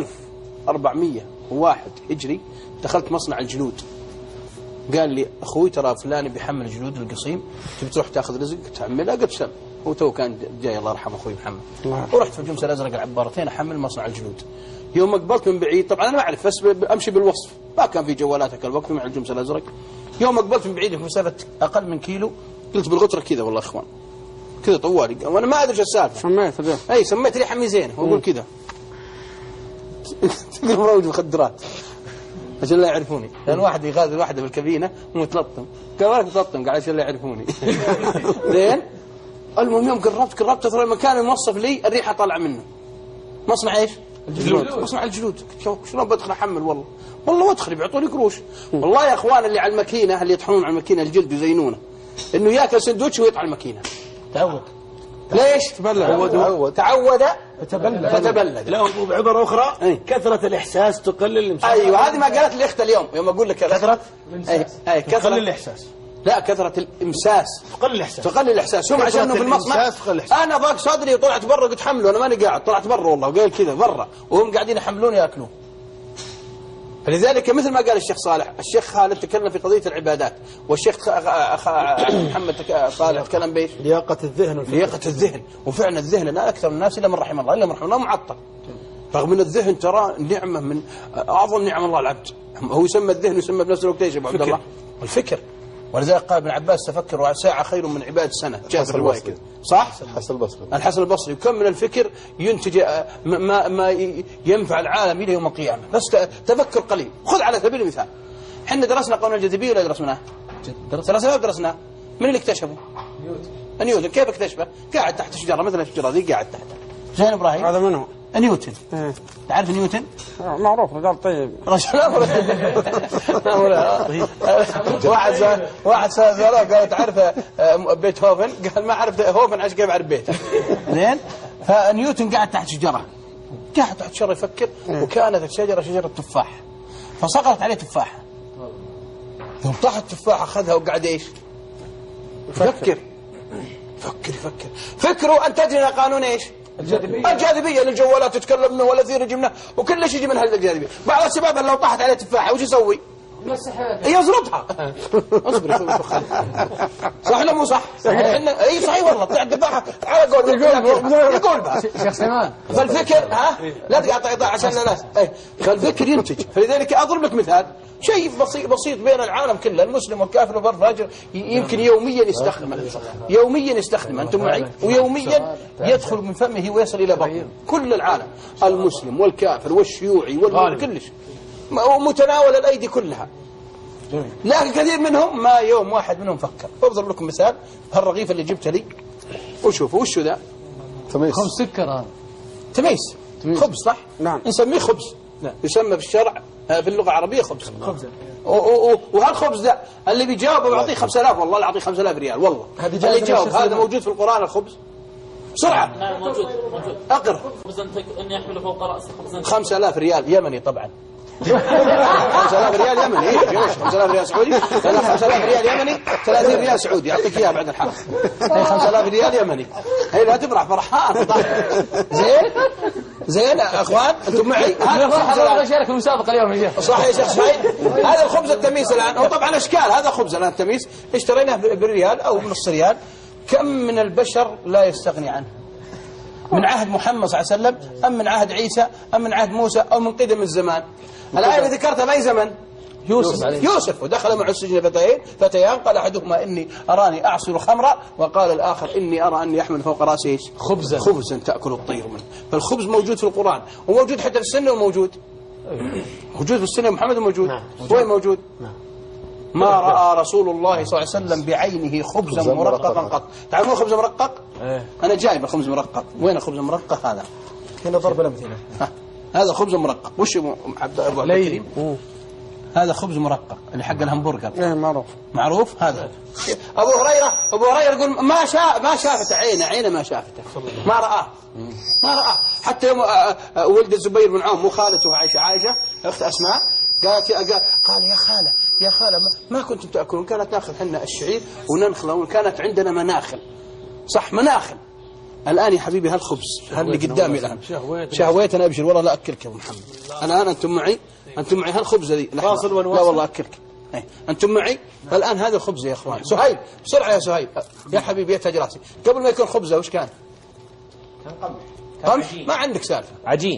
1401 هجري دخلت مصنع الجلود قال لي أخوي ترى فلان بيحمل الجلود القصيم تبي تروح تأخذ رزق تعملها قلت سم. هو تو كان جاي الله يرحمه أخوي محمد ورحت في الجمسة الأزرق العبارتين أحمل مصنع الجلود. يوم أقبلت من بعيد طبعا أنا ما أعرف بس أمشي بالوصف ما كان في جوالاتك الوقت مع الجمسة الأزرق. يوم أقبلت من بعيد في مسافة أقل من كيلو قلت بالغطرة كذا والله إخوان كذا طوالي وانا ما ادري ايش السالفه سميت ريحه عمي زين واقول كذا تقول مروج مخدرات عشان لا يعرفوني لان واحد يغادر واحده بالكابينه ومتلطم قال مالك متلطم قال عشان لا يعرفوني زين. المهم يوم قربت ترى المكان الموصف لي الريحه طالعه منه مصنع ايش مصنع الجلود. شلون بدخل احمل والله وادخل بيعطوني قروش والله يا اخوان اللي على الماكينه اللي يطحنون على الماكينه الجلد ويزينونه انه ياكل سندوتش ويطعن الماكينه تعود. ليش تعود فتبلد. لا بعبارة أخرى كثرة الإحساس تقلل الإمساس. أيوة هذه ما قالت لي أختي اليوم يوم أقول لك كثرة كثرة الإحساس. لا كثرة الإمساس تقلل الإحساس. هم عشانه في المصنع أنا ضاق صدري وطلعت برا قلت حملوا أنا ماني قاعد طلعت برا والله وقال كذا برا وهم قاعدين يحملون يأكلون. فلذلك مثل ما قال الشيخ صالح الشيخ خالد تكلم في قضية العبادات والشيخ محمد صالح تكلم بإيش لياقة الذهن وفعلا الذهن لا أكثر الناس إلا من رحم الله معطل رغم أن الذهن ترى نعمة من أعظم نعم الله العبد. هو يسمى الذهن ويسمى بنفس الوقت ايش ابو عبد الله الفكر. ولذلك قال ابن عباس تفكر ساعة خير من عبادة سنة. جاء في الرواية كذا صح. الحسن البصري وكم من الفكر ينتج ما ينفع العالم إلى يوم القيامة. بس تفكر قليل. خذ على سبيل المثال احنا درسنا قانون الجاذبية ولا درسناه؟ درسناه. من اللي اكتشفه؟ نيوتن. كيف اكتشفه؟ قاعد تحت شجرة مثل الشجرة ذي قاعد تحت. زين ابراهيم هذا منه نيوتن. تعرف نيوتن؟ معروف رجال طيب. واحد سأله قال تعرف بيتهوفن؟ قال ما عرفت هوفن عشان كيف عرف بيته. زين فنيوتن قاعد تحت شجرة يفكر وكانت الشجرة شجرة تفاح فسقطت عليه تفاحة. يوم طاحت التفاحة أخذها وقعد ايش؟ يفكر. فكروا أن تجري قانون ايش؟ الجاذبية للجوالات تتكلم منه ولا ثير جبناه وكل شيء يجي من هذه الجاذبية. بعض الشباب لو طاحت عليه تفاحة وش يسوي؟ هي اضربها. اصبر صح ولا مو صح؟ اي صحيح والله طلع الذباحه على قول يقول بقى شيخ سلمان. فالفكر لا تقاطع عشان الناس. فالفكر ينتج. فلذلك اضرب لك مثال شيء بسيط بين العالم كله، المسلم والكافر والبر والفاجر يمكن يوميا يستخدمه انتم معي، ويوميا يدخل من فمه ويصل الى بطنه. كل العالم المسلم والكافر والشيوعي كلش متناول الايدي كلها، لكن كثير منهم ما يوم واحد منهم فكر. اضرب لكم مثال، هالرغيف اللي جبته لي وشوفوا وشو ذا؟ خبز سكر. تميس خبز صح؟ نعم. نسميه خبز. نعم. يسمى في الشرع في اللغة العربية خبز. وهالخبز ده اللي بيجاوب بعطيه 5000 والله اعطيه 5000 ريال والله. اللي يجاوب هذا موجود في القرآن الخبز؟ بسرعة. نعم موجود. اقرأ. خبزا أن يحمل فوق رأسه خبزا. 5000 ريال يمني طبعا. 5000 ريال يمني. ايه جوش 5000 ريال سعودي. 5000 ريال يمني 30 ريال سعودي اعطيك اياه بعد الحلقة. 5000 ريال يمني. هي لا تفرح فرحان. زين اخوان انتم معي. هذا شارك المسابقه اليوم يا شيخ. صح يا شيخ سعيد. هذا الخبز التميس الان هو طبعا اشكال. هذا خبز الان تميس اشتريناه بالريال او بنص ريال. كم من البشر لا يستغني عنه من عهد محمد صلى الله عليه وسلم ام من عهد عيسى ام من عهد موسى او من قدم الزمان. الآية اللي ذكرتها بأي زمن؟ يوسف ودخل معه السجن فتيان قال أحدهما إني أراني أعصر خمرا وقال الآخر إني أرى أني أحمل فوق رأسي خبزا تأكل الطير منه. فالخبز موجود في القرآن وموجود حتى في السنة وموجود في السنة. محمد موجود. وين موجود؟ ما رأى رسول الله صلى الله عليه وسلم بعينه خبزا مرققا قط. تعرفون خبز مرقق؟ أنا جايب الخبز مرقق. وين الخبز المرقق هذا؟ هنا ضرب الأمثلة. هذا خبز مرقق. وش أبو عبد الكريم؟ هذا خبز مرقق اللي حق الهمبرجر. معروف هذا. أبو هريرة يقول ما شافته عينه ما شافته ما رآه حتى يوم ولد الزبير بن عوام مو خالته عائشة أخت أسماء قال يا خالة ما كنتم تأكلون؟ كانت ناخذ حنا الشعير وننخله وكانت عندنا مناخل. صح مناخل. الآن يا حبيبي هالخبز اللي قدامي الآن شهويت أنا أبشر والله لا أكلك يا أبو محمد. الآن أنتم معي هالخبز ذي لا والله أكلك. أنتم معي الآن هذا الخبز يا أخوان. سهيب بسرعة يا سهيب يا حبيبي يا تاج راسي. قبل ما يكون خبزه وش كان قمح. ما عندك سالفة.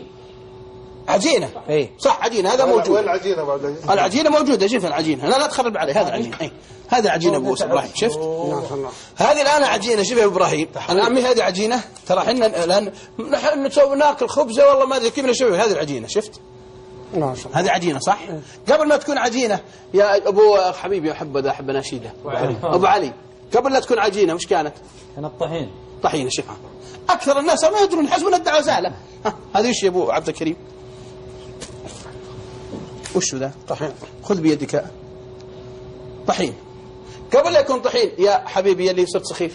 عجينة اي صح عجينة. هذا موجود. وين العجينة بعد العجينة؟ العجينة موجودة. شوف العجينة لا تخرب عليه. هذا عجينة. هذا عجينة ابو ابراهيم. شفت هذه الآن عجينة. شوف يا ابو ابراهيم الآن هذه عجينة. ترى احنا الآن نحن نسوي ناكل خبزة والله ما ادري كيف نسوي. هذه العجينة شفت هذه عجينة صح. قبل ما تكون عجينة يا ابو حبيبي احب ناشيده ابو علي قبل لا تكون عجينة وش كانت؟ طحينة. شوف اكثر الناس ما يدرون حسبنا الدعوة سهلة. هذه وش يا ابو عبد الكريم؟ وشو ذا؟ طحين. خذ بيدك طحين. قبل لا يكون طحين يا حبيبي اللي صرت سخيف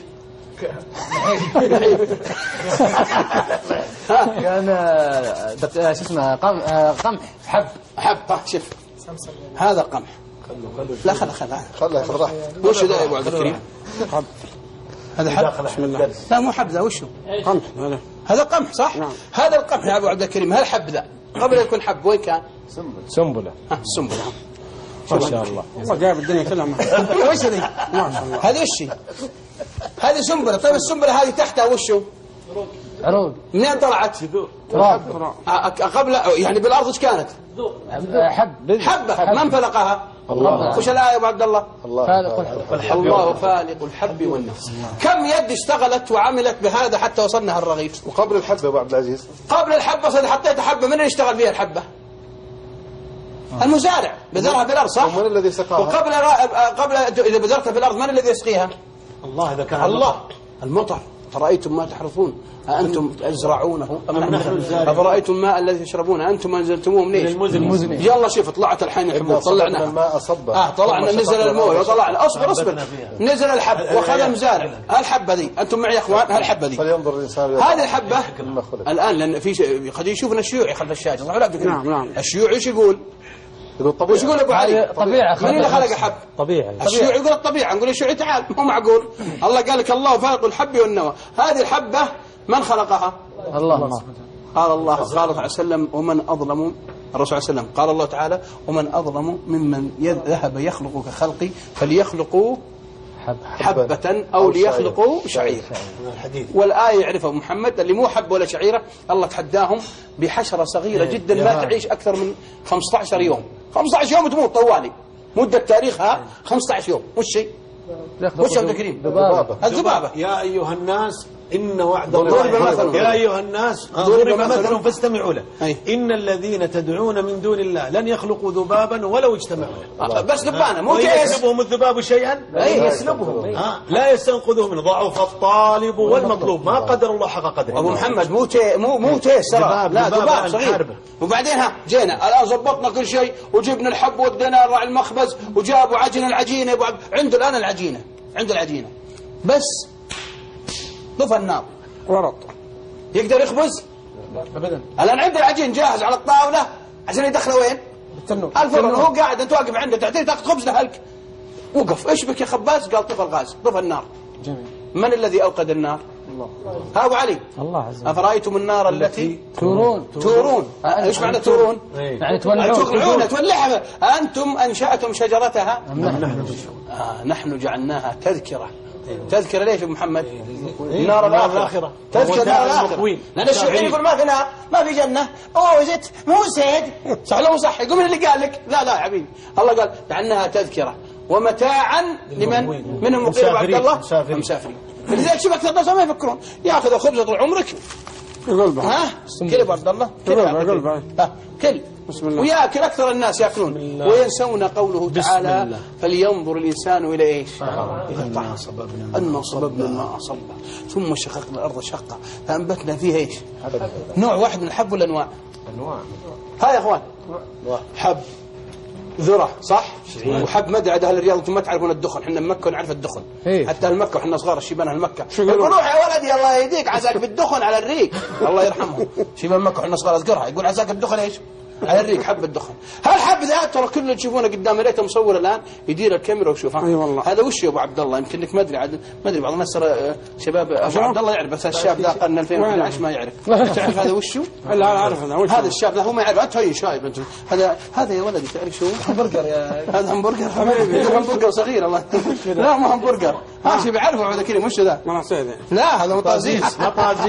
كان شو اسمه قمح حب. شوف هذا قمح. لا خله راح. وش ذا يا ابو عبد الكريم؟ هذا حب. بسم الله. لا مو حب ذا. وشو؟ قمح. هذا قمح صح. هذا القمح يا ابو عبد الكريم. هل حب ذا قبل يكون حب وين كان؟ سنبلة. سنبلة. ما شاء الله. والله جايب الدنيا كلها وش ذي؟ ما شاء الله. هذه وش هذه سنبلة. طيب السنبلة هذه تحتها وشو؟ عروق. منين طلعت؟ تراب. قبل يعني بالأرض ايش كانت؟ حبة. من فلقها؟ الله. وش الآية يا أبو عبد الله؟ الله فالق الحب والنفس. كم يد اشتغلت وعملت بهذا حتى وصلنا هالرغيف. وقبل الحبة يا أبو عبد العزيز قبل الحبة صدق حطيت حبة. من اللي يشتغل فيها الحبة؟ المزارع بذرها بالأرض صح. ومن الذي سقاها؟ وقبل إذا بذرتها بالأرض من الذي يسقيها؟ الله. إذا كان الله. المطر. فرأيتم ما تحرثون أأنتم تزرعونه أم نحن أفرأيتم الماء الذي تشربونه أنتم أنزلتموه منين؟ المزن. يلا شوف طلعت الحين الحبوب طلعناها. الماء صبا. طلعنا نزل المويه وطلعنا. اصبر نزل الحب وخذ المزارع. هالحبه ذي انتم معي يا اخوان. هالحبه ذي فلينظر الإنسان هذه الحبه الآن لأن في قد يشوفنا الشيوعي خلف الشاشه. نعم. الشيوعي ايش يقول طبيعي. وش يقول ابو علي؟ طبيعه. من اللي خلق حب؟ طبيعي. الشيوعي يقول الطبيعه. نقول الشيوعي تعال مو معقول. الله قال لك الله فالق الحب والنوى. هذه الحبه من خلقها؟ الله. قال الله صلى الله عليه وسلم ومن أظلم الرسول صلى الله عليه وسلم قال الله تعالى ومن أظلم ممن ذهب يخلق كخلقي فليخلقوا حبة أو ليخلقوا شعير. والآية يعرفها محمد اللي مو حبة ولا شعيرة الله تحداهم بحشرة صغيرة جدا ما تعيش أكثر من 15 يوم. 15 يوم تموت طوالي مدة تاريخها 15 يوم. وش شيء؟ وش عبد الكريم؟ الذبابة. يا أيها الناس إن وعد الله يا أيها الناس ضرب مثل فاستمعوا له إن الذين تدعون من دون الله لن يخلقوا ذبابا ولو اجتمعوا له. بس ذبانة مو يسلبهم الذباب شيئا يسلبهم لا يستنقذوه من ضعف الطالب والمطلوب ما قدر الله حق قدره. أبو محمد مو تيس لا ذباب صغير. وبعدين جينا الآن ضبطنا كل شيء وجبنا الحب ودينا راعي المخبز وجابوا عجن العجينة عنده الآن العجينة عنده العجينة بس طفى النار ورط يقدر يخبز ابدا. الان عنده العجين جاهز على الطاوله عشان يدخله وين؟ الفرن. وهو قاعد انت واقف عنده تعطيه تاخذ خبز لهلك. وقف ايش بك يا خباز؟ قال طفى الغاز طفى النار. جميل. من الذي اوقد النار؟ الله. ها ابو علي الله عز وجل. افرايتم النار التي تورون ايش معنى تورون؟ يعني تولعون تولعها. انتم انشاتم شجرتها نحن جعلناها تذكره. تذكر ليش ابو محمد؟ نار الآخرة. تذكر نار الآخرة. لأن الشيوعيين يقول ما في نار ما في جنة. زت مو سيد صح لو صح يقول من اللي قال لك؟ لا يا حبيبي الله قال جعلناها تذكرة ومتاعا لمن منهم مقيم عبد الله مسافرين. فلذلك شوف أكثر الناس ما يفكرون ياخذ خبزة طول عمرك كل ابو عبد الله كل وياكل أكثر الناس يأكلون وينسون قوله تعالى فلينظر الإنسان إلى إيش؟ أن صببنا الماء صبا ثم شققنا الأرض شقا فأنبتنا فيها إيش؟ نوع واحد من الحب ولا أنواع؟ ها يا أخوان حب ذرة صح؟ وحب مدعى أهل الرياض أنتم ما تعرفون الدخن احنا بمكة نعرف الدخن حتى أهل مكة وحنا صغار الشيبان أهل مكة روح يا ولدي الله يهديك عساك بالدخن على الريق الله يرحمه شيبان مكة وحنا صغار أذكرها يقول عساك الدخن إيش؟ على الريق حب الدخن. هالحب ذا ترى كل اللي تشوفونه قدام ليته مصور الان يدير الكاميرا ويشوف هذا وش يا ابو عبد الله يمكن لك ما ادري بعض الناس ترى شباب ابو عبد الله يعرف بس الشاب ذا قرن 2011 ما يعرف. تعرف هذا وش لا اعرف هذا الشاب ذا هو ما يعرف انت هي شايب انت هذا يا ولدي تعرف شو همبرجر يا هذا همبرجر همبرجر صغير الله لا مو همبرجر ماشي بيعرفه عبد الكريم وش ذا لا هذا مطازيز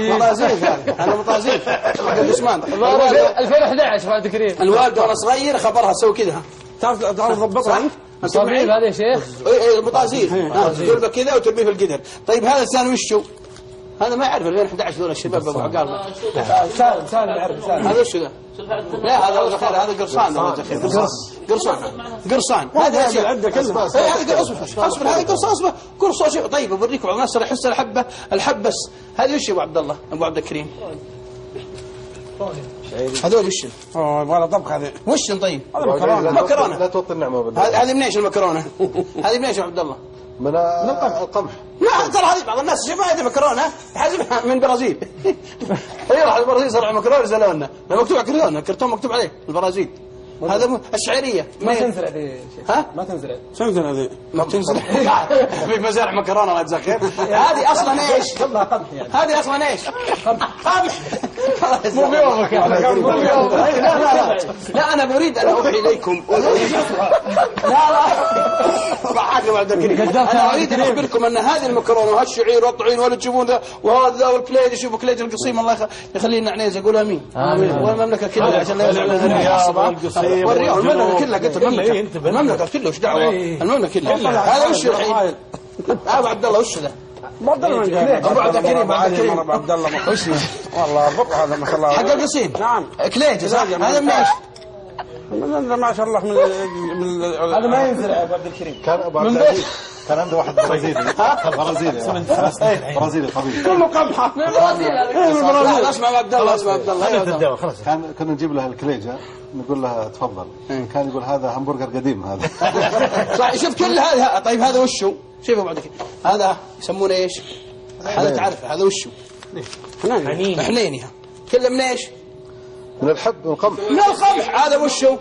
هذا مطازيز عثمان 2011 عبد الكريم الوالده وانا صغير خبرها سوي كذا تعرف تضبطها انت طبيب هذا يا شيخ مطازير تقول كذا وتربيه في القدر. طيب هذا الثاني وشو؟ هذا ما يعرف 2011 دول الشباب ابو عقال سالم يعرف هذا وش ذا؟ لا هذا هذا قرصان قرصان هذا شيء عنده كله هذا اصبر هذا قرصان قرصان. طيب بوريكم الناس يحس الحبس هذا وش يا ابو عبد الله ابو عبد الكريم هذول وش يبغى طبخ هذه وش طيب مكرونه لا توطي النعمه هذه منيش المكرونه هذه منيش يا عبد الله من القمح لا ترى هذه بعض الناس ما يدري مكرونه حاسبها من البرازيل يروح البرازيل صنع مكرونه يزلوننا مكتوب على كرتون مكتوب عليه البرازيل هذا الشعريه ما تنزل هذه ما تنزل هذه ما تنزل في مزارع مكرونه الله يجزاك خير. هذه اصلا ايش؟ قبلها قمح يعني هذه اصلا ايش؟ قمح مو بيومك لا انا اريد ان اوحي اليكم لا عبد الكريم انا اريد ان اخبركم ان هذه المكرونه وهالشعير والطعين ولا تشوفون وهذا والكليد يشوفوا كليد القصيم الله يخلينا عنيزه يقول امين والمملكه كلها عشان لا يزعل والرياض المملكة كلها قلت المملكة كلها وش دعوة المملكة كلها هذا وش الحين أبو عبد الله وش ذا أبو عبد الكريم أبو عبد الله وش والله بقى هذا ما شاء الله حق القصيم نعم كليج هذا منيش ما شاء الله هذا ما ينزل أبو عبد الكريم كان أبو عبد الكريم كان عنده واحد برازيلي طبيعي كله قمحة اسمع عبد الله اسمع عبد الله كنا نجيب له الكليجة نقول له تفضل كان يقول هذا همبرجر قديم هذا صح شوف كل هذا طيب هذا وشو شوفوا بعد كده هذا يسمونه ايش هذا تعرفه هذا وشو حنيني كله من ايش من الحب والقمح من القمح هذا وشو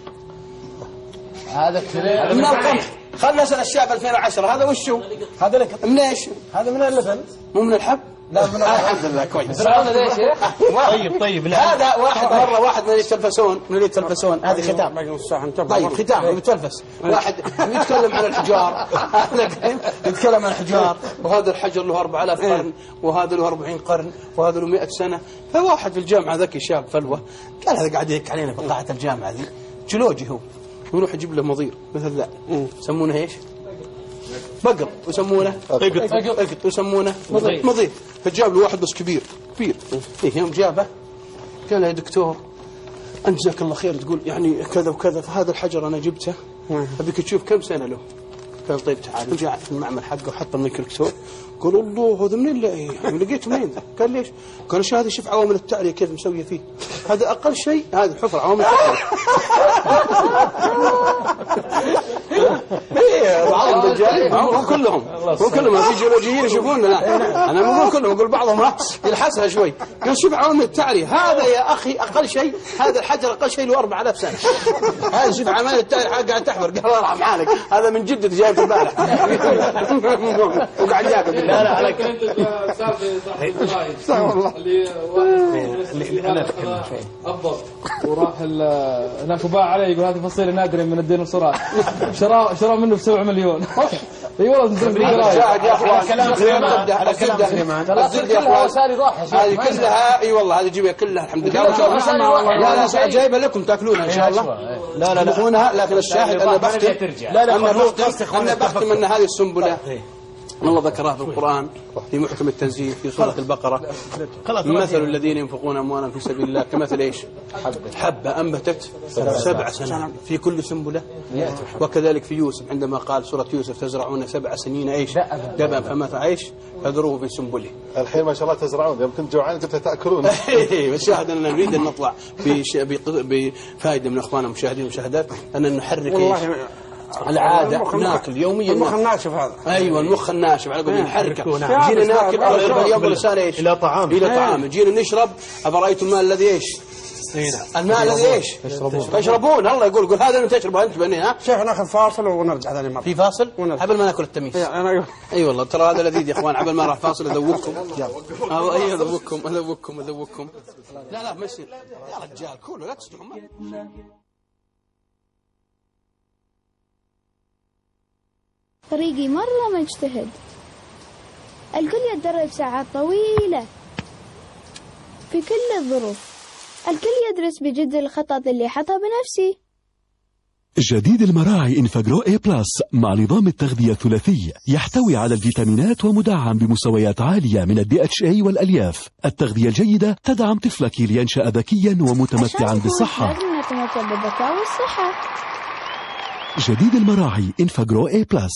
هذا من القمح خلنا نسأل الشاب 2010 هذا وشو هذا لك من ايش هذا من اللبن مو من الحب لا الحمد لله كويس. طيب هذا واحد من اللي يتلفسون هذه ختام. طيب ختام يتلفس واحد يتكلم عن الحجار يتكلم عن الحجار، وهذا الحجر له 4000 قرن وهذا له 40 قرن وهذا له 100 سنة. فواحد في الجامعة ذكي شاب فلوة قال هذا قاعد يهك علينا في قاعة الجامعة ذي، جيولوجي هو، يروح يجيب له مضير مثل ذا يسمونه ايش؟ بقر، ويسمونه قط، ويسمونه مضير. فجاب له واحد بس كبير يوم جابه قال له يا دكتور أنت جزاك الله خير تقول يعني كذا وكذا، فهذا الحجر أنا جبته أبيك تشوف كم سنة له. قال طيب تعال. رجع في المعمل حقه وحط الميكروسكوب، قال الله هذا منين يعني لقيته منين ذا؟ قال ليش؟ قال ايش هذا؟ شوف عوامل التعرية كيف مسوية فيه، هذا أقل شيء هذا حفر عوامل التعرية. مو كلهم ما في جيولوجيين يشوفون. لا أنا مو أقول كلهم، أقول بعضهم يلحسها شوي. قال شوف عوامل التعرية، هذا يا أخي أقل شيء، هذا الحجر أقل شيء له 4000 سنة. هذا شوف عوامل التعرية قاعد تحفر. قال الله يرحم حالك هذا من جدة جاي في البارح وقاعد ياكل. لا على صح والله. اللي انا اتكلم شوي افضل وراح هناك وباع عليه يقول هذه فصيله نادره من الديناصورات، شراه منه ب 7 مليون. اي والله شاهد يا اخوان كلام سليمان على كلام سليمان هذه كلها. اي والله هذه جيبها كلها الحمد لله. لا جايبه لكم تاكلونها ان شاء الله. لا تاكلونها، لكن الشاهد انا بختم ان هذه السنبله الله ذكرها في القرآن في محكم التنزيل في سورة البقرة. مثل الذين ينفقون أموالا في سبيل الله كمثل إيش؟ حبة أنبتت 7 سنابل في كل سنبلة. وكذلك في يوسف عندما قال سورة يوسف تزرعون 7 سنين إيش؟ دبا فمتى إيش؟ فذروه في سنبله. الحين ما شاء الله تزرعون، يمكن جوعان كنتوا تأكلون. الشاهد أننا نريد أن نطلع بفائدة من أخواننا المشاهدين والمشاهدات أن نحرك إيش؟ العادة ناكل يوميا. المخ الناشف هذا. أيوة المخ الناشف على قولهم الحركة. جينا ناكل اليوم والإنسان إيش؟ إلى طعام. جينا نشرب. أفرأيتم الماء الذي إيش؟ الماء الذي إيش؟ تشربون. الله يقول هذا اللي تشربه أنت بني. ها شيخ ناخذ فاصل ونرجع ثاني مرة. في فاصل قبل ما ناكل التميس. أي والله ترى هذا لذيذ يا إخوان. قبل ما راح فاصل أذوقكم. أي أذوقكم. لا ما يصير يا رجال كله لا تستحوا. فريقي مرة مجتهد، الكل يتدرب ساعات طويلة في كل الظروف، الكل يدرس بجد الخطط اللي حطها بنفسي. جديد المراعي إنفاجرو A بلس مع نظام التغذية الثلاثي يحتوي على الفيتامينات ومدعم بمستويات عالية من DHA والألياف. التغذية الجيدة تدعم طفلك لينشأ ذكيا ومتمتعا بالصحة. لازم نتمتع بالذكاء والصحة. جديد المراعي إنفاجرو A بلس.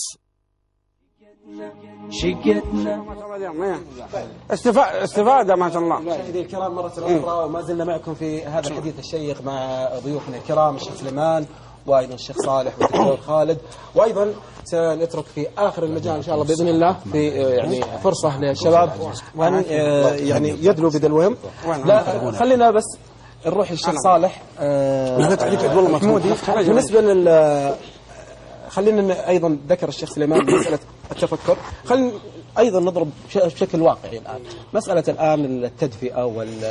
استفادة ما شاء الله. مشاهدي الكرام مرة أخرى وما زلنا معكم في هذا الحديث الشيق مع ضيوفنا الكرام الشيخ سليمان وأيضا الشيخ صالح والدكتور خالد، وأيضا سنترك في آخر المجال إن شاء الله بإذن الله في يعني فرصة للشباب وأن يعني يدلوا بدلوهم. لا خلينا بس نروح للشيخ صالح محمودي. بالنسبة خلينا أيضا ذكر الشيخ سليمان مسألة التفكر، خلينا أيضا نضرب بشكل واقعي الآن مسألة الآن التدفئة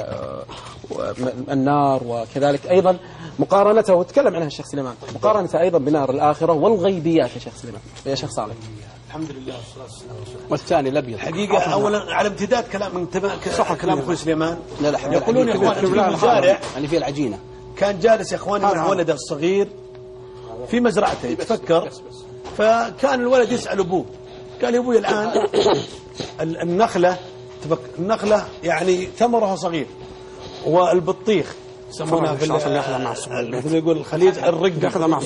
والنار، وكذلك أيضا مقارنته وتكلم عنها الشيخ سليمان، مقارنته أيضا بنار الآخرة والغيبيات يا شيخ سليمان يا شيخ صالح. الحمد لله والصلاة والسلام. والثاني لبي الحقيقة أولا على امتداد كلام صح كلام أخوي سليمان. لا يقولون يا إخوان في المزارع يعني في العجينة كان جالس يا إخواني مع ولده الصغير في مزرعته يتفكر، فكان الولد يسأل أبوه قال يا أبوي الآن النخلة يعني ثمرها صغير، والبطيخ يسمونها في مثل يقول الخليج الرق ياخذها مع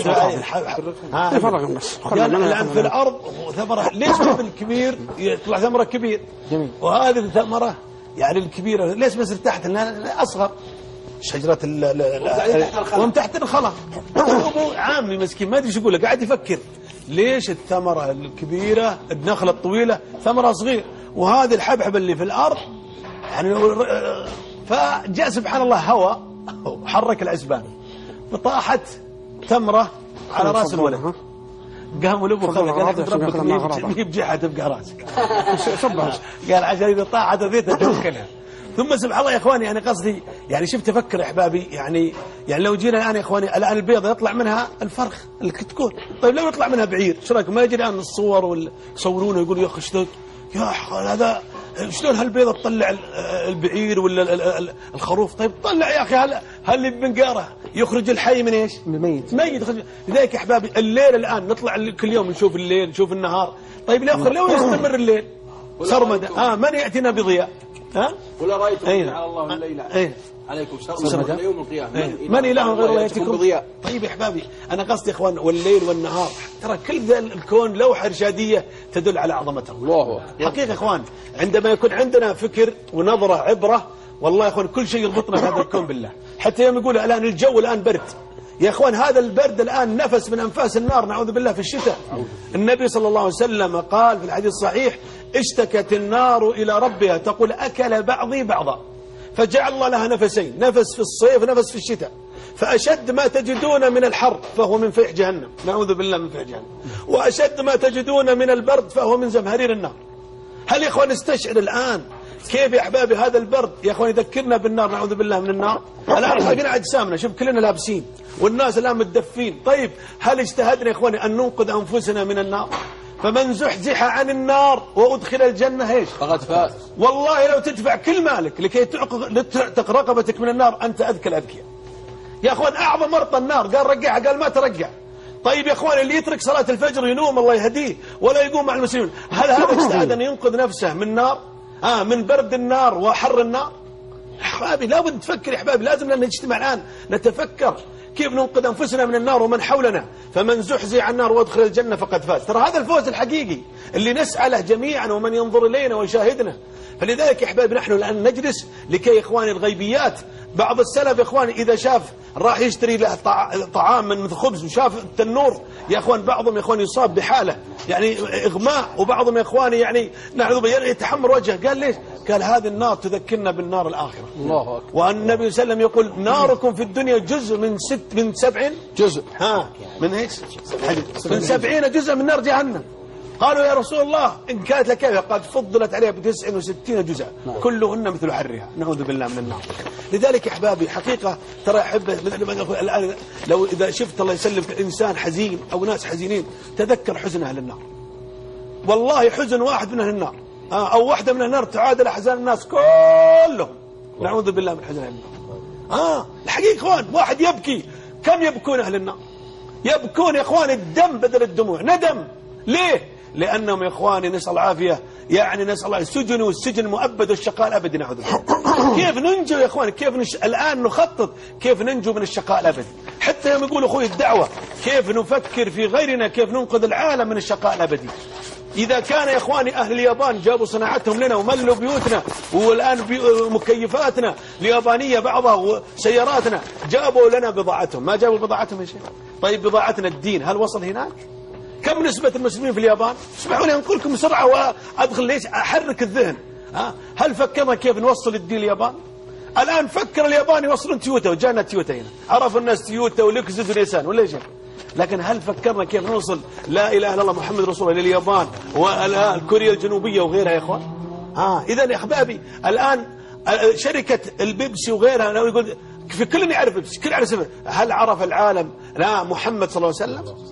الآن في الأرض ثمرة ليش قبل كبير يطلع ثمرة كبير جميل، وهذه الثمرة يعني الكبيرة ليش بس تحت انها أصغر شجرة ومن تحت الخلا. أبو عامي مسكين ما أدري ايش يقول، قاعد يفكر ليش الثمرة الكبيرة النخلة الطويلة ثمرة صغير وهذه الحبحب اللي في الأرض يعني. فجاء سبحان الله هواء وحرك العسبان فطاحت تمرة على رأس الولد، قاموا الابو خلف قال يجيب جحة تبقى راسك قال عشان اذا طاعت ذيته تدخلها. ثم سبحان الله يا اخواني انا قصدي يعني شفت افكر يا احبابي يعني لو جينا الان يا اخواني الان البيضه يطلع منها الفرخ الكتكوت، طيب لو يطلع منها بعير ايش رايكم؟ ما يجي الان الصور ويصورونه ويقولوا يا اخي شلون يا هذا شلون هالبيضه تطلع البعير ولا الخروف؟ طيب طلع يا اخي هل بمنقاره يخرج الحي من ايش؟ ميت. لذلك يا احبابي الليل الان نطلع كل يوم نشوف الليل نشوف النهار، طيب لو يستمر الليل سرمدا من ياتينا بضياء؟ ولا رايتم على الله الليل عليكم سرمدا يوم القيامه من اله غير الله ياتيكم بضياء. طيب يا احبابي انا قصدي يا اخوان والليل والنهار ترى كل ذا الكون لوحه ارشاديه تدل على عظمته. الله حقيقه يا اخوان عندما يكون عندنا فكر ونظره عبره والله يا اخوان كل شيء يربطنا بهذا الكون بالله. حتى يوم يقول الان الجو الان برد يا اخوان هذا البرد الان نفس من انفاس النار نعوذ بالله في الشتاء. النبي صلى الله عليه وسلم قال في الحديث الصحيح اشتكت النار إلى ربها تقول أكل بعضي بعضا فجعل الله لها نفسين، نفس في الصيف ونفس في الشتاء، فأشد ما تجدون من الحر فهو من فيح جهنم نعوذ بالله من فيح جهنم، وأشد ما تجدون من البرد فهو من زمهرير النار. هل يا أخوان نستشعر الآن كيف يا أحبابي هذا البرد يا أخوان يذكرنا بالنار نعوذ بالله من النار؟ الآن حقنا أجسامنا شوف كلنا لابسين والناس الآن متدفين، طيب هل اجتهدنا يا أخواني أن ننقذ أنفسنا من النار؟ فمن زحزح عن النار وأدخل الجنة ايش؟ فقد فاز. والله لو تدفع كل مالك لكي تعتق رقبتك من النار أنت أذكى الأذكياء. يا أخوان أعظم مرضى النار قال رجعها قال ما ترجع. طيب يا أخوان اللي يترك صلاة الفجر ينوم الله يهديه ولا يقوم مع المسلمين، هل هذا اجتهد أن ينقذ نفسه من نار؟ من برد النار وحر النار؟ أحبابي لابد تفكر يا أحبابي، لازم نجتمع الآن نتفكر كيف ننقذ أنفسنا من النار ومن حولنا. فمن زحزح عن النار وادخل الجنة فقد فاز. ترى هذا الفوز الحقيقي اللي نسعى له جميعا ومن ينظر إلينا ويشاهدنا. فلذلك يا أحبابي نحن الآن نجلس لكي إخواني الغيبيات بعض السلف يا إخواني إذا شاف راح يشتري له طعام من خبز وشاف التنور يا إخوان بعضهم يا إخواني يصاب بحالة يعني إغماء، وبعضهم يا إخواني يعني يتحمر وجهه. قال ليش؟ قال هذه النار تذكرنا بالنار الآخرة. الله أكبر. والنبي صلى الله عليه وسلم يقول ناركم في الدنيا جزء من 7 جزء من ايش؟ من 70 جزء من نار جهنم. قالوا يا رسول الله إن كانت لك قد فضلت عليها ب69 جزء كلهن مثل حرها نعوذ بالله من النار. لذلك يا أحبابي حقيقة ترى أحب الآن لو إذا شفت الله يسلمك إنسان حزين أو ناس حزينين تذكر حزن أهل النار. والله حزن واحد من أهل النار أو واحدة من النار تعادل أحزان الناس كلهم نعوذ بالله من حزن أهل النار. الحقيقة إخوان واحد يبكي كم يبكون أهل النار؟ يبكون يا إخوان الدم بدل الدموع ندم. ليه؟ لأنهم يا إخواني نسأل العافية يعني نسأل الله السجن والسجن مؤبد والشقاء الأبدي نعوذ بالله. كيف ننجو يا إخواني؟ كيف الآن نخطط كيف ننجو من الشقاء الأبدي؟ حتى يوم يقول أخوي الدعوة كيف نفكر في غيرنا كيف ننقذ العالم من الشقاء الأبدي. إذا كان يا إخواني أهل اليابان جابوا صناعتهم لنا وملوا بيوتنا والآن مكيفاتنا اليابانية بعضها وسياراتنا جابوا لنا بضاعتهم، ما جابوا بضاعتهم يا شيخ. طيب بضاعتنا الدين هل وصل هناك؟ كم نسبة المسلمين في اليابان؟ اسمحوا لي أنقل لكم بسرعة وأدخل ليش أحرك الذهن. هل فكرنا كيف نوصل الدين اليابان؟ الآن فكر اليابان يوصلون تويوتا وجانا تويوتا هنا، عرفوا الناس تويوتا ولكزد ونيسان ولا شيء. لكن هل فكرنا كيف نوصل لا إله إلا الله محمد رسول الله لليابان والكوريا الجنوبية وغيرها يا إخوان؟ إذا يا أحبابي الآن شركة البيبسي وغيرها لو يقول في كل يعرف بيبسي كل يعرف اسمه، هل عرف العالم لا محمد صلى الله عليه وسلم؟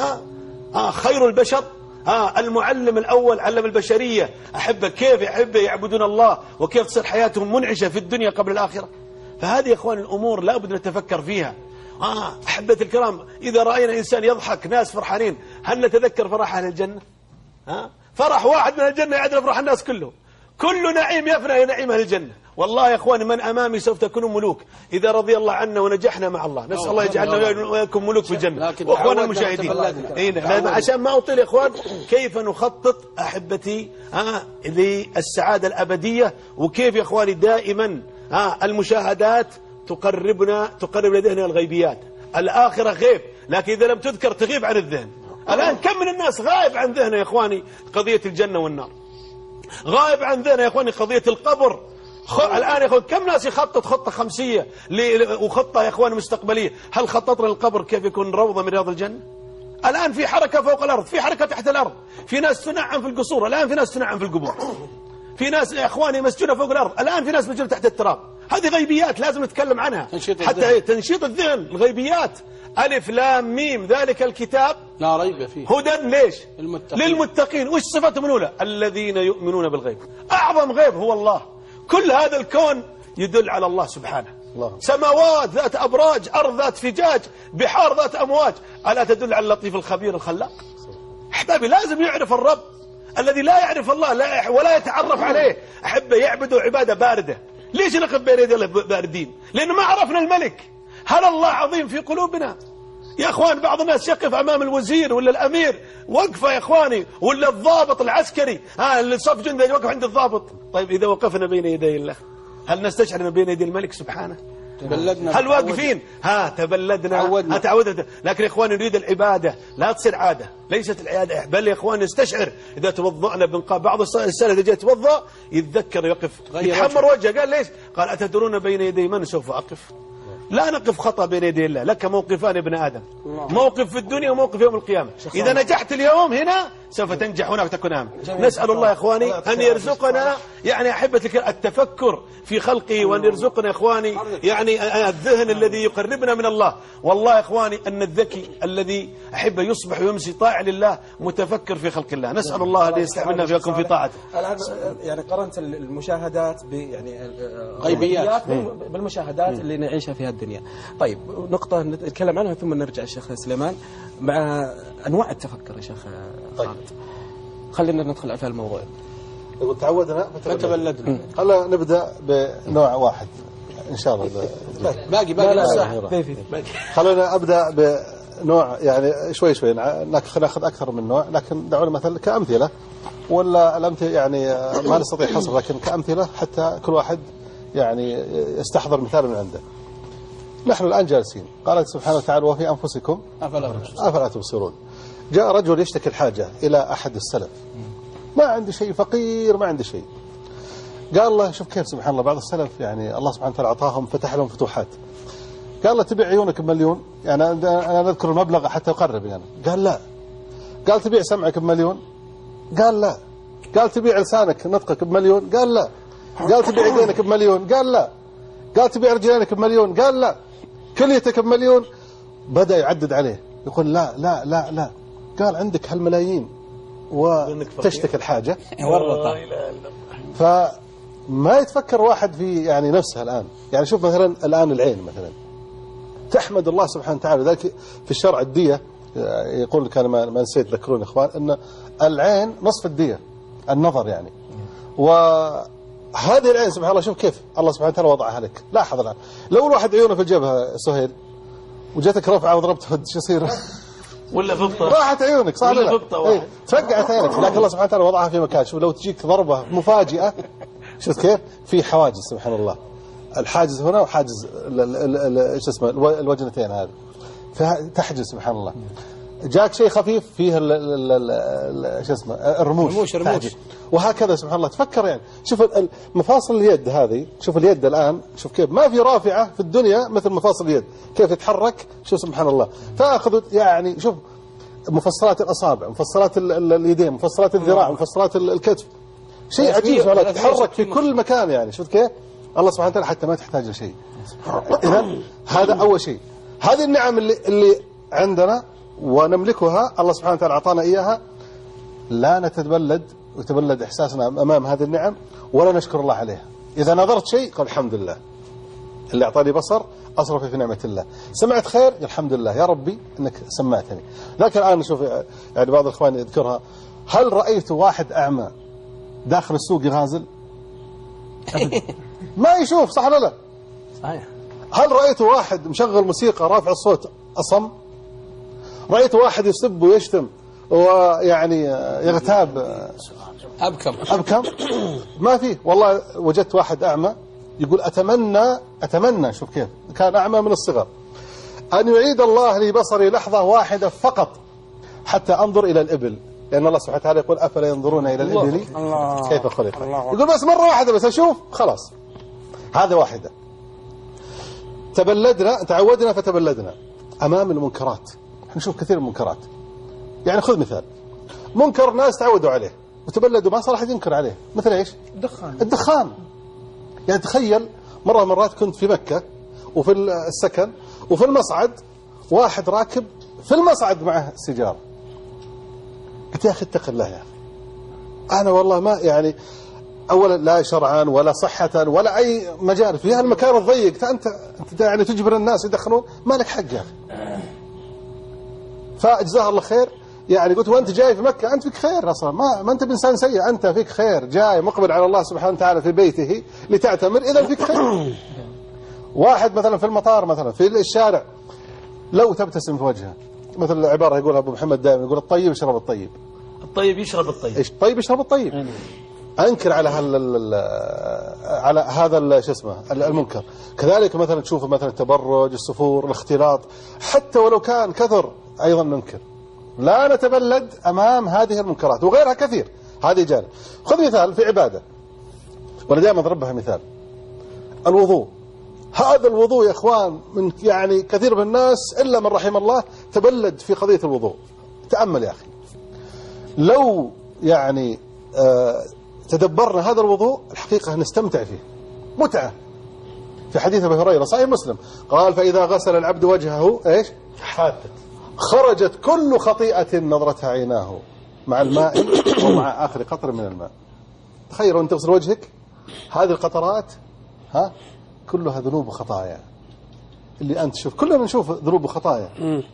خير البشر المعلم الأول علم البشرية أحبة كيف يعبدون الله وكيف تصير حياتهم منعشة في الدنيا قبل الآخرة. فهذه يا إخوان الأمور لا بد نتفكر فيها. أحبة الكرام إذا رأينا إنسان يضحك ناس فرحانين هل نتذكر فرح أهل الجنة؟ فرح واحد من الجنة يعدل فرح الناس كله، كل نعيم يفنى نعيم أهل الجنة. والله يا إخواني من أمامي سوف تكونوا ملوك إذا رضي الله عنا ونجحنا مع الله. نسأل الله يجعلنا وياكم ملوك في الجنة. وأخوانا المشاهدين عشان ما أطيل يا إخوان كيف نخطط أحبتي للسعادة الأبدية، وكيف يا إخواني دائما المشاهدات تقرب لذهننا الغيبيات. الآخرة غيب لكن إذا لم تذكر تغيب عن الذهن. الآن كم من الناس غائب عن ذهنه يا إخواني قضية الجنة والنار، غائب عن ذهنه يا إخواني قضية القبر. الآن يا إخوان كم ناس يخطط خطة خمسية وخطة يا إخواني مستقبلية. هل خططنا للقبر كيف يكون روضة من رياض الجنة؟ الآن في حركة فوق الأرض، في حركة تحت الأرض، في ناس تنعم في القصور، الآن في ناس تنعم في القبور، في ناس يا إخواني مسجونة فوق الأرض، الآن في ناس مسجونة تحت التراب. هذه غيبيات لازم نتكلم عنها حتى تنشيط الذهن. الغيبيات ألف لام ميم ذلك الكتاب لا ريب فيه هدى ليش؟ المتقين. للمتقين. وش صفتهم الأولى؟ الذين يؤمنون بالغيب. أعظم غيب هو الله. كل هذا الكون يدل على الله سبحانه. سماوات ذات أبراج، أرض ذات فجاج، بحار ذات أمواج، ألا تدل على اللطيف الخبير الخلاق؟ أحبابي لازم يعرف الرب. الذي لا يعرف الله ولا يتعرف عليه أحبه يعبده عبادة باردة. ليش نقف بين يدي الله باردين؟ لأنه ما عرفنا الملك. هل الله عظيم في قلوبنا؟ يا أخوان بعض الناس يقف أمام الوزير ولا الأمير وقفة يا إخواني، ولا الضابط العسكري اللي صف جندي يوقف عند الضابط. طيب إذا وقفنا بين يدي الله هل نستشعر أن بين يدي الملك سبحانه؟ تبلدنا هل واقفين تبلدنا تعودنا. لكن يا إخواني نريد العبادة لا تصير عادة، ليست العادة بل يا إخواني نستشعر. إذا توضأنا بنقاب بعض السنة إذا جاء يتوضأ يتذكر يقف يتحمر وجهه. قال ليش؟ قال أتدرون بين يدي من سوف أقف؟ لا نقف خطأ بين يدي الله. لك موقفان ابن آدم، موقف في الدنيا وموقف يوم القيامة. إذا نجحت اليوم هنا سوف تنجح هناك وتكون آمن. نسأل الله يا إخواني أن يرزقنا يعني أحبة التفكر في خلقه، وأن يرزقنا يا إخواني يعني الذهن الذي يقربنا من الله. والله يا إخواني أن الذكي الذي أحب يصبح ويمسي طائع لله متفكر في خلق الله. نسأل الله أن يستعملنا فيكم في طاعته. الآن يعني قرنت المشاهدات يعني غيبيات بالمشاهدات اللي نعيشها في الدنيا. طيب نقطة نتكلم عنها ثم نرجع الشيخ سليمان مع أنواع التفكر يا شيخ خالد. خلينا ندخل في الموضوع. تعودنا فتبلدنا. خلينا نبدأ بنوع واحد إن شاء الله. باقي خلينا أبدأ بنوع يعني شوي ناخذ أكثر من نوع، لكن دعونا مثلا كأمثلة، ولا الأمثلة يعني ما نستطيع حصر، لكن كأمثلة حتى كل واحد يعني يستحضر مثال من عنده. نحن الآن جالسين، قال سبحانه وتعالى وفي أنفسكم أفلا تبصرون. جاء رجل يشتكي الحاجة إلى أحد السلف، ما عندي شيء، فقير ما عندي شيء. قال الله شوف كيف سبحان الله بعض السلف يعني الله سبحانه وتعالى أعطاهم فتح لهم فتوحات. قال له تبيع عيونك بمليون، يعني أنا أذكر المبلغ حتى يقرب يعني. قال لا. قال تبيع سمعك بمليون؟ قال لا. قال تبيع لسانك نطقك بمليون؟ قال لا. قال تبيع يدينك بمليون؟ قال لا. قال تبيع رجلينك بمليون؟ قال لا. كليتك بمليون؟ بدأ يعدد عليه يقول لا لا لا لا. قال عندك هالملايين وتشتكي الحاجة ورطة. فما يتفكر واحد في يعني نفسه الآن. يعني شوف مثلا الآن العين مثلا تحمد الله سبحانه وتعالى. ذلك في الشرع الدية يقول كان ما نسيت ذكرون إخوان أن العين نصف الدية النظر يعني. وهذه العين سبحان الله شوف كيف الله سبحانه وتعالى وضعها لك. لاحظ الآن لو الواحد عيونه في الجبهة سهيل وجاتك رفعة وضربت هد شو يصير؟ ولا فطة راحت عيونك صح ولا لا؟ تفقعت عينك. لكن الله سبحانه وتعالى وضعها في مكان. شوف لو تجيك ضربة مفاجئة شوف كيف في حواجز سبحان الله. الحاجز هنا وحاجز ايش اسمه الوجنتين هذه فتحجز سبحان الله. جاك شيء خفيف فيه شو اسمه الرموش. وهكذا سبحان الله. تفكر يعني شوف مفاصل اليد هذه، شوف اليد الآن شوف كيف ما في رافعة في الدنيا مثل مفاصل اليد كيف تتحرك. شوف سبحان الله. فأخذ يعني شوف مفصلات الأصابع، مفصلات اليدين، مفصلات الذراع، مفصلات الكتف، شيء عجيب ولا تتحرك في كل مكان. يعني شوف كيف الله سبحانه وتعالى حتى ما تحتاج لشيء. إذن هذا أول شيء. هذه النعم اللي عندنا ونملكها الله سبحانه وتعالى أعطانا إياها، لا نتبلد ويتبلد إحساسنا أمام هذه النعم ولا نشكر الله عليها. إذا نظرت شيء قال الحمد لله اللي أعطاني بصر أصرف في نعمة الله. سمعت خير الحمد لله يا ربي أنك سمعتني. لكن الآن نشوف يعني بعض الإخوان يذكرها. هل رأيت واحد أعمى داخل السوق يغازل؟ ما يشوف صح ولا لا؟ صحيح. هل رأيت واحد مشغل موسيقى رافع الصوت أصم؟ رأيت واحد يسب ويشتم ويعني يغتاب أبكم؟ ما فيه. والله وجدت واحد أعمى يقول أتمنى شوف كيف كان أعمى من الصغر أن يعيد الله لي بصري لحظة واحدة فقط حتى أنظر إلى الإبل، لأن الله سبحانه وتعالى يقول أفلا ينظرون إلى الإبل كيف خلق. يقول بس مرة واحدة بس أشوف خلاص. هذا واحدة. تعودنا فتبلدنا أمام المنكرات. نشوف كثير من المنكرات يعني خذ مثال منكر ناس تعودوا عليه وتبلدوا ما صار أحد ينكر عليه، مثل إيش؟ الدخان. يعني تخيل مرة مرات كنت في مكة وفي السكن وفي المصعد واحد راكب في المصعد معه سيجارة، قلت يا أخي اتق الله يا أخي، أنا والله ما يعني أولا لا شرعا ولا صحة ولا أي مجال في هالمكان الضيق، أنت يعني تجبر الناس يدخنون، ما لك حق يا أخي. فجزاه الله خير، يعني قلت وأنت جاي في مكة أنت فيك خير أصلا، ما أنت بإنسان سيء، أنت فيك خير، جاي مقبل على الله سبحانه وتعالى في بيته لتعتمر، إذا فيك خير. واحد مثلا في المطار مثلا في الشارع لو تبتسم في وجهه، مثل العبارة يقولها أبو محمد دائما، يقول الطيب يشرب الطيب، الطيب يشرب الطيب، إيش الطيب يشرب الطيب. أنكر على على هذا شو اسمه المنكر. كذلك مثلا تشوف مثلا التبرج، السفور، الاختلاط، حتى ولو كان كثر أيضا ننكر، لا نتبلد أمام هذه المنكرات وغيرها كثير. هذه جانب. خذ مثال في عبادة، وأنا دائما أضربها مثال، الوضوء. هذا الوضوء يا إخوان من يعني كثير من الناس إلا من رحم الله تبلد في قضية الوضوء. تأمل يا أخي، لو يعني تدبرنا هذا الوضوء الحقيقة نستمتع فيه متعة. في حديث أبي هريرة صحيح مسلم قال فإذا غسل العبد وجهه إيش خرجت كل خطيئة نظرتها عيناه مع الماء ومع آخر قطر من الماء. تخيلوا أن تغسل وجهك، هذه القطرات كلها ذنوب وخطايا، اللي أنت تشوف كلنا نشوف ذنوب وخطايا.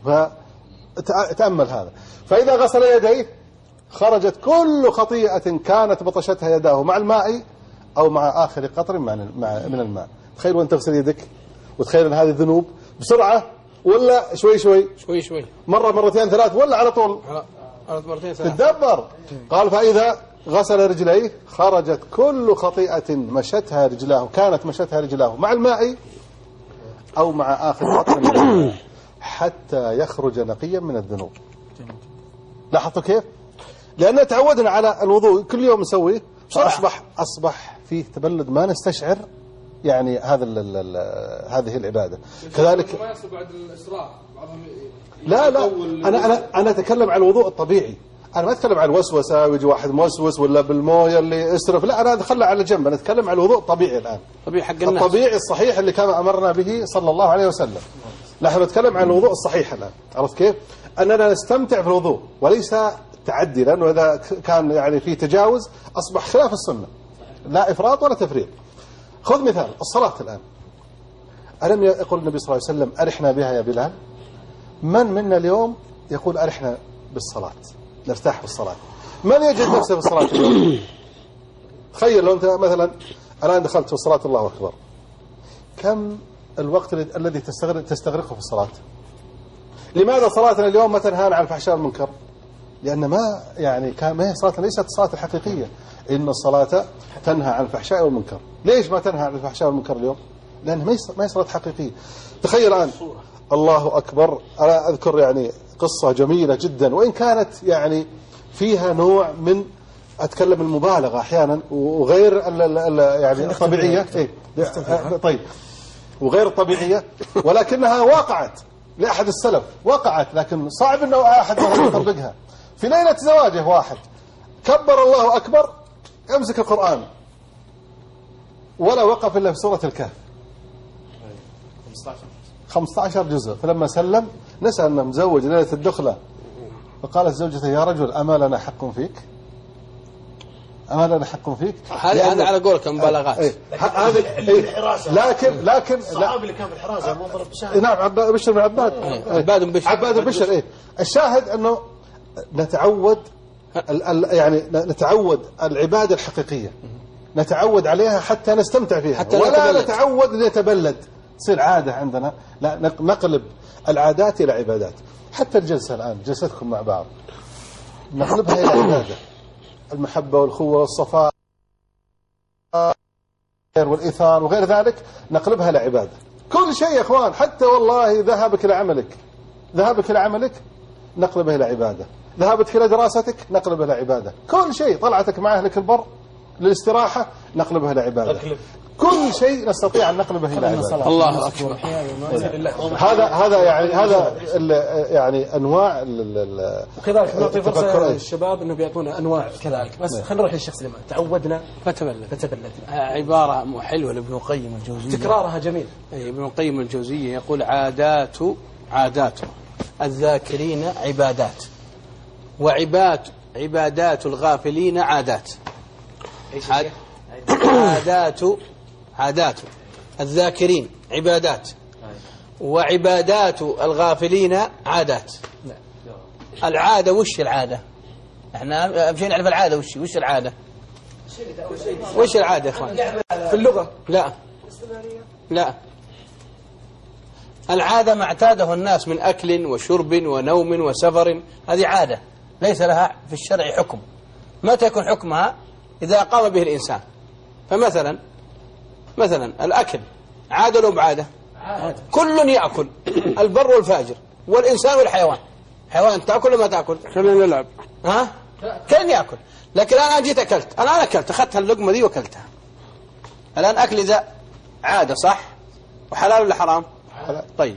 فتأمل هذا. فإذا غسل يديه خرجت كل خطيئة كانت بطشتها يداه مع الماء أو مع آخر قطر من الماء. تخيل وأنت تغسل يدك، وتخيل أن هذه الذنوب بسرعة ولا شوي شوي مرة مرتين ثلاث ولا على طول على مرتين ثلاث. تدبر. قال فإذا غسل رجليه خرجت كل خطيئة مشتها رجلاه كانت مشتها رجلاه مع الماء أو مع آخر قطر من الماء حتى يخرج نقيا من الذنوب. لاحظتوا كيف؟ لأن تعودنا على الوضوء كل يوم نسويه، أصبح فيه تبلد ما نستشعر يعني هذه العبادة. كذلك بعد الإسراء لا أنا أتكلم عن الوضوء الطبيعي، أنا ما أتكلم عن الوسوسة ويجي واحد موسوس ولا بالموية اللي اسرف، لا أنا أدخلها على جنب، أنا أتكلم عن الوضوء الطبيعي الآن، طبيعي حق الناس، الطبيعي الصحيح اللي كان أمرنا به صلى الله عليه وسلم. نحن نتكلم عن الوضوء الصحيح الآن. عرفت كيف؟ أننا نستمتع في الوضوء وليس تعدي، لأنه إذا كان يعني في تجاوز أصبح خلاف السنة، لا إفراط ولا تفريط. خذ مثال الصلاة الآن، ألم يقول النبي صلى الله عليه وسلم أرحنا بها يا بلال؟ من منا اليوم يقول أرحنا بالصلاة، نرتاح بالصلاة؟ من يجد نفسه في الصلاة اليوم؟ تخيل لو أنت مثلا الآن دخلت في الصلاة الله أكبر، كم الوقت الذي تستغرقه في الصلاة؟ لماذا صلاتنا اليوم ما تنهانا عن الفحشاء والمنكر؟ لأن ما يعني ما هي صلاتنا ليست الصلاة الحقيقية. إن الصلاة تنهى عن الفحشاء والمنكر. ليش ما تنهى عن الفحشاء والمنكر اليوم؟ لأن ما هي صلاة حقيقية. تخيل الآن الله أكبر، أنا أذكر يعني قصة جميلة جدا وإن كانت يعني فيها نوع من أتكلم المبالغة أحيانا وغير يعني الطبيعية. طيب وغير الطبيعية، ولكنها وقعت لأحد السلف، وقعت لكن صعب أنه أحد يطبقها. في ليلة زواجه واحد كبر الله أكبر يمسك القرآن ولا وقف إلا في سورة الكهف 15 جزء، فلما سلم نسأل أنه مزوج ليلة الدخلة، فقالت زوجته يا رجل أما لنا حق فيك؟ أما لنا حق فيك؟ هذا على قولك مبالغات. لكن الصحابي اللي كان في الحراسة مو ضرب شاهد. نعم بشر بن عباد. عباد بشر. الشاهد أنه نتعود يعني نتعود العبادة الحقيقية، نتعود عليها حتى نستمتع فيها، حتى ولا نتعود نتبلد تصير عادة عندنا. لا، نقلب العادات إلى عبادات. حتى الجلسة الآن جلستكم مع بعض نقلبها إلى عبادة، المحبة والخوة والصفاء والإيثار وغير ذلك نقلبها إلى عبادة. كل شيء يا إخوان، حتى والله ذهابك إلى عملك نقلبها إلى عبادة، ذهابتك إلى دراستك نقلبها إلى عبادة، كل شيء، طلعتك مع أهلك البر للاستراحة نقلبها إلى عبادة، كل شيء نستطيع أن نقلبه إلى عبادة. الله أكبر. هذا يعني أنواع وكذلك نعطي فرصة للشباب أنه بيعطونا أنواع كذلك. بس خلينا نروح للشخص اللي تعودنا فتبلد. عبارة حلوة لابن القيم الجوزية، تكرارها جميل. ابن القيم الجوزية يقول عادات الذاكرين عبادات، عبادات الغافلين عادات. عادات الذاكرين عبادات، وعبادات الغافلين عادات. العادة وش العادة؟ احنا مشي نعرف العادة وش العادة؟ وش العادة يا اخوان؟ في اللغة لا العادة ما اعتاده الناس من أكل وشرب ونوم وسفر، هذه عادة ليس لها في الشرع حكم. متى يكون حكمها؟ إذا قام به الإنسان. فمثلا الأكل عادة لو بعادة؟ كل يأكل، البر والفاجر والإنسان والحيوان. حيوان تأكل ولا ما تأكل؟ خلينا نلعب. كان يأكل. لكن أنا جيت أكلت، أنا أكلت، أخذت اللقمة دي وأكلتها. الآن أكل إذا عادة صح؟ وحلال ولا حرام؟ حلال. طيب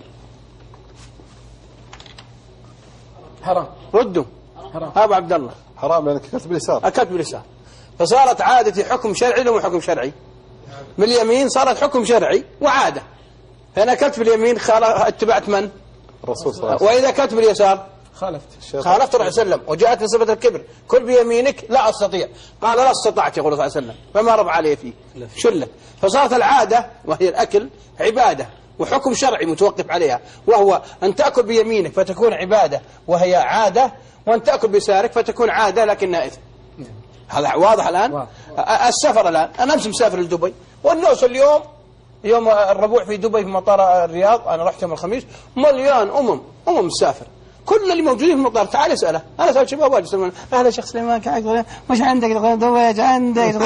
حرام. ردوا. حرام. أبو عبد الله. حرام لأنك أكلت باليسار. فصارت عادتي حكم شرعي لو حكم شرعي. من اليمين صارت حكم شرعي وعادة. فأنا أكلت باليمين اتبعت من؟ الرسول صلى الله عليه وسلم. وإذا أكلت باليسار خالفت الرسول صلى الله عليه وسلم. وجاءت صفة الكبر، كل بيمينك. لا أستطيع. قال لا استطعت يقول صلى الله عليه وسلم، فما رفع عليه فيه شلة. فصارت العادة وهي الأكل عبادة وحكم شرعي متوقف عليها، وهو أن تأكل بيمينك فتكون عبادة وهي عادة، وأن تأكل بيسارك فتكون عادة لكنها إثم. هذا واضح الآن. السفر الآن أنا أمس مسافر لدبي، والناس اليوم يوم الربوع في دبي في مطار الرياض، أنا رحت يوم الخميس، مليان أمم مسافر. كل اللي موجودين في المطار تعال اسأله. أنا سألت شباب واجد يسألون أهلا شيخ سليمان كيف مش عندك دبي عندك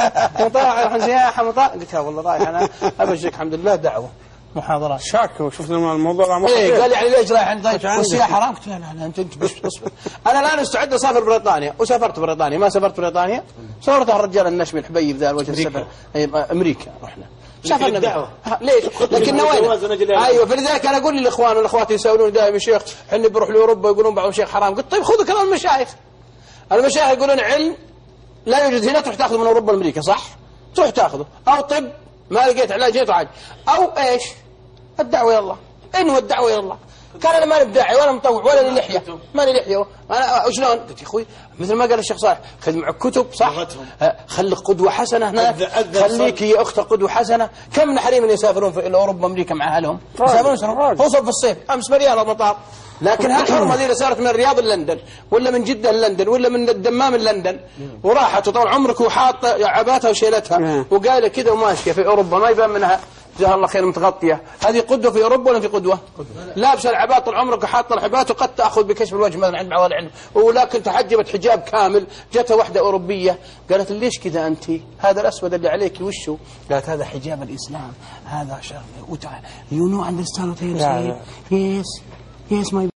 مطاعم سياحة قلت له والله رايح أنا أبشرك الحمد لله دعوة محاضرات شاك وشفت الموضوع قال لي يعني ليش رايح عند والسياحة حرام؟ قلت له لا أنت بس اصبر. أنا الآن استعد أسافر بريطانيا، وسافرت بريطانيا. ما سافرت بريطانيا، صورت الرجال النشمي الحبيب ذا الوجه السفر أمريكا رحنا سافرنا دعوة. ليش؟ لكن وين؟ أيوة. فلذلك أنا أقول للإخوان والأخوات يسألون دائما شيخ حنا بنروح لأوروبا يقولون بعض الشيخ حرام. قلت طيب خذوا كلام المشايخ يقولون علم لا يوجد هنا تروح تأخذه من أوروبا وأمريكا صح؟ تروح تأخذه. أو طب ما لقيت علاج جيت عاج. أو إيش؟ الدعوة يلا. إنه الدعوة يلا. كان أنا ماني بداعي ولا مطوع ولا لي لحية، ماني لحية. أنا وشلون؟ قلت يا أخوي مثل ما قال الشيخ صالح خذ معك كتب صح؟ خليك قدوة حسنة هناك، خليك يا أخت قدوة حسنة. كم من حريم يسافرون في أوروبا أمريكا مع أهلهم؟ يسافرون خصوصا في الصيف. أمس مليان المطار. لكن هالحرمة دي صارت من الرياض لندن، ولا من جدة لندن، ولا من الدمام لندن، وراحت وطول عمرك وحاط عباتها وشيلتها وقال كذا وماشية في أوروبا ما يبان منها جزاها الله خير متغطية. هذه قدوة في أوروبا ولا في قدوة؟ لابسة العبات طول عمرك وحاطة الحبات، وقد تأخذ بكشف الوجه مثلا عند بعض العلم، ولكن تحجبت حجاب كامل. جتها واحدة أوروبية قالت ليش كذا أنت؟ هذا الأسود اللي عليك وشه؟ قالت هذا حجاب الإسلام، هذا شر. You know understand what I'm saying? Yes, my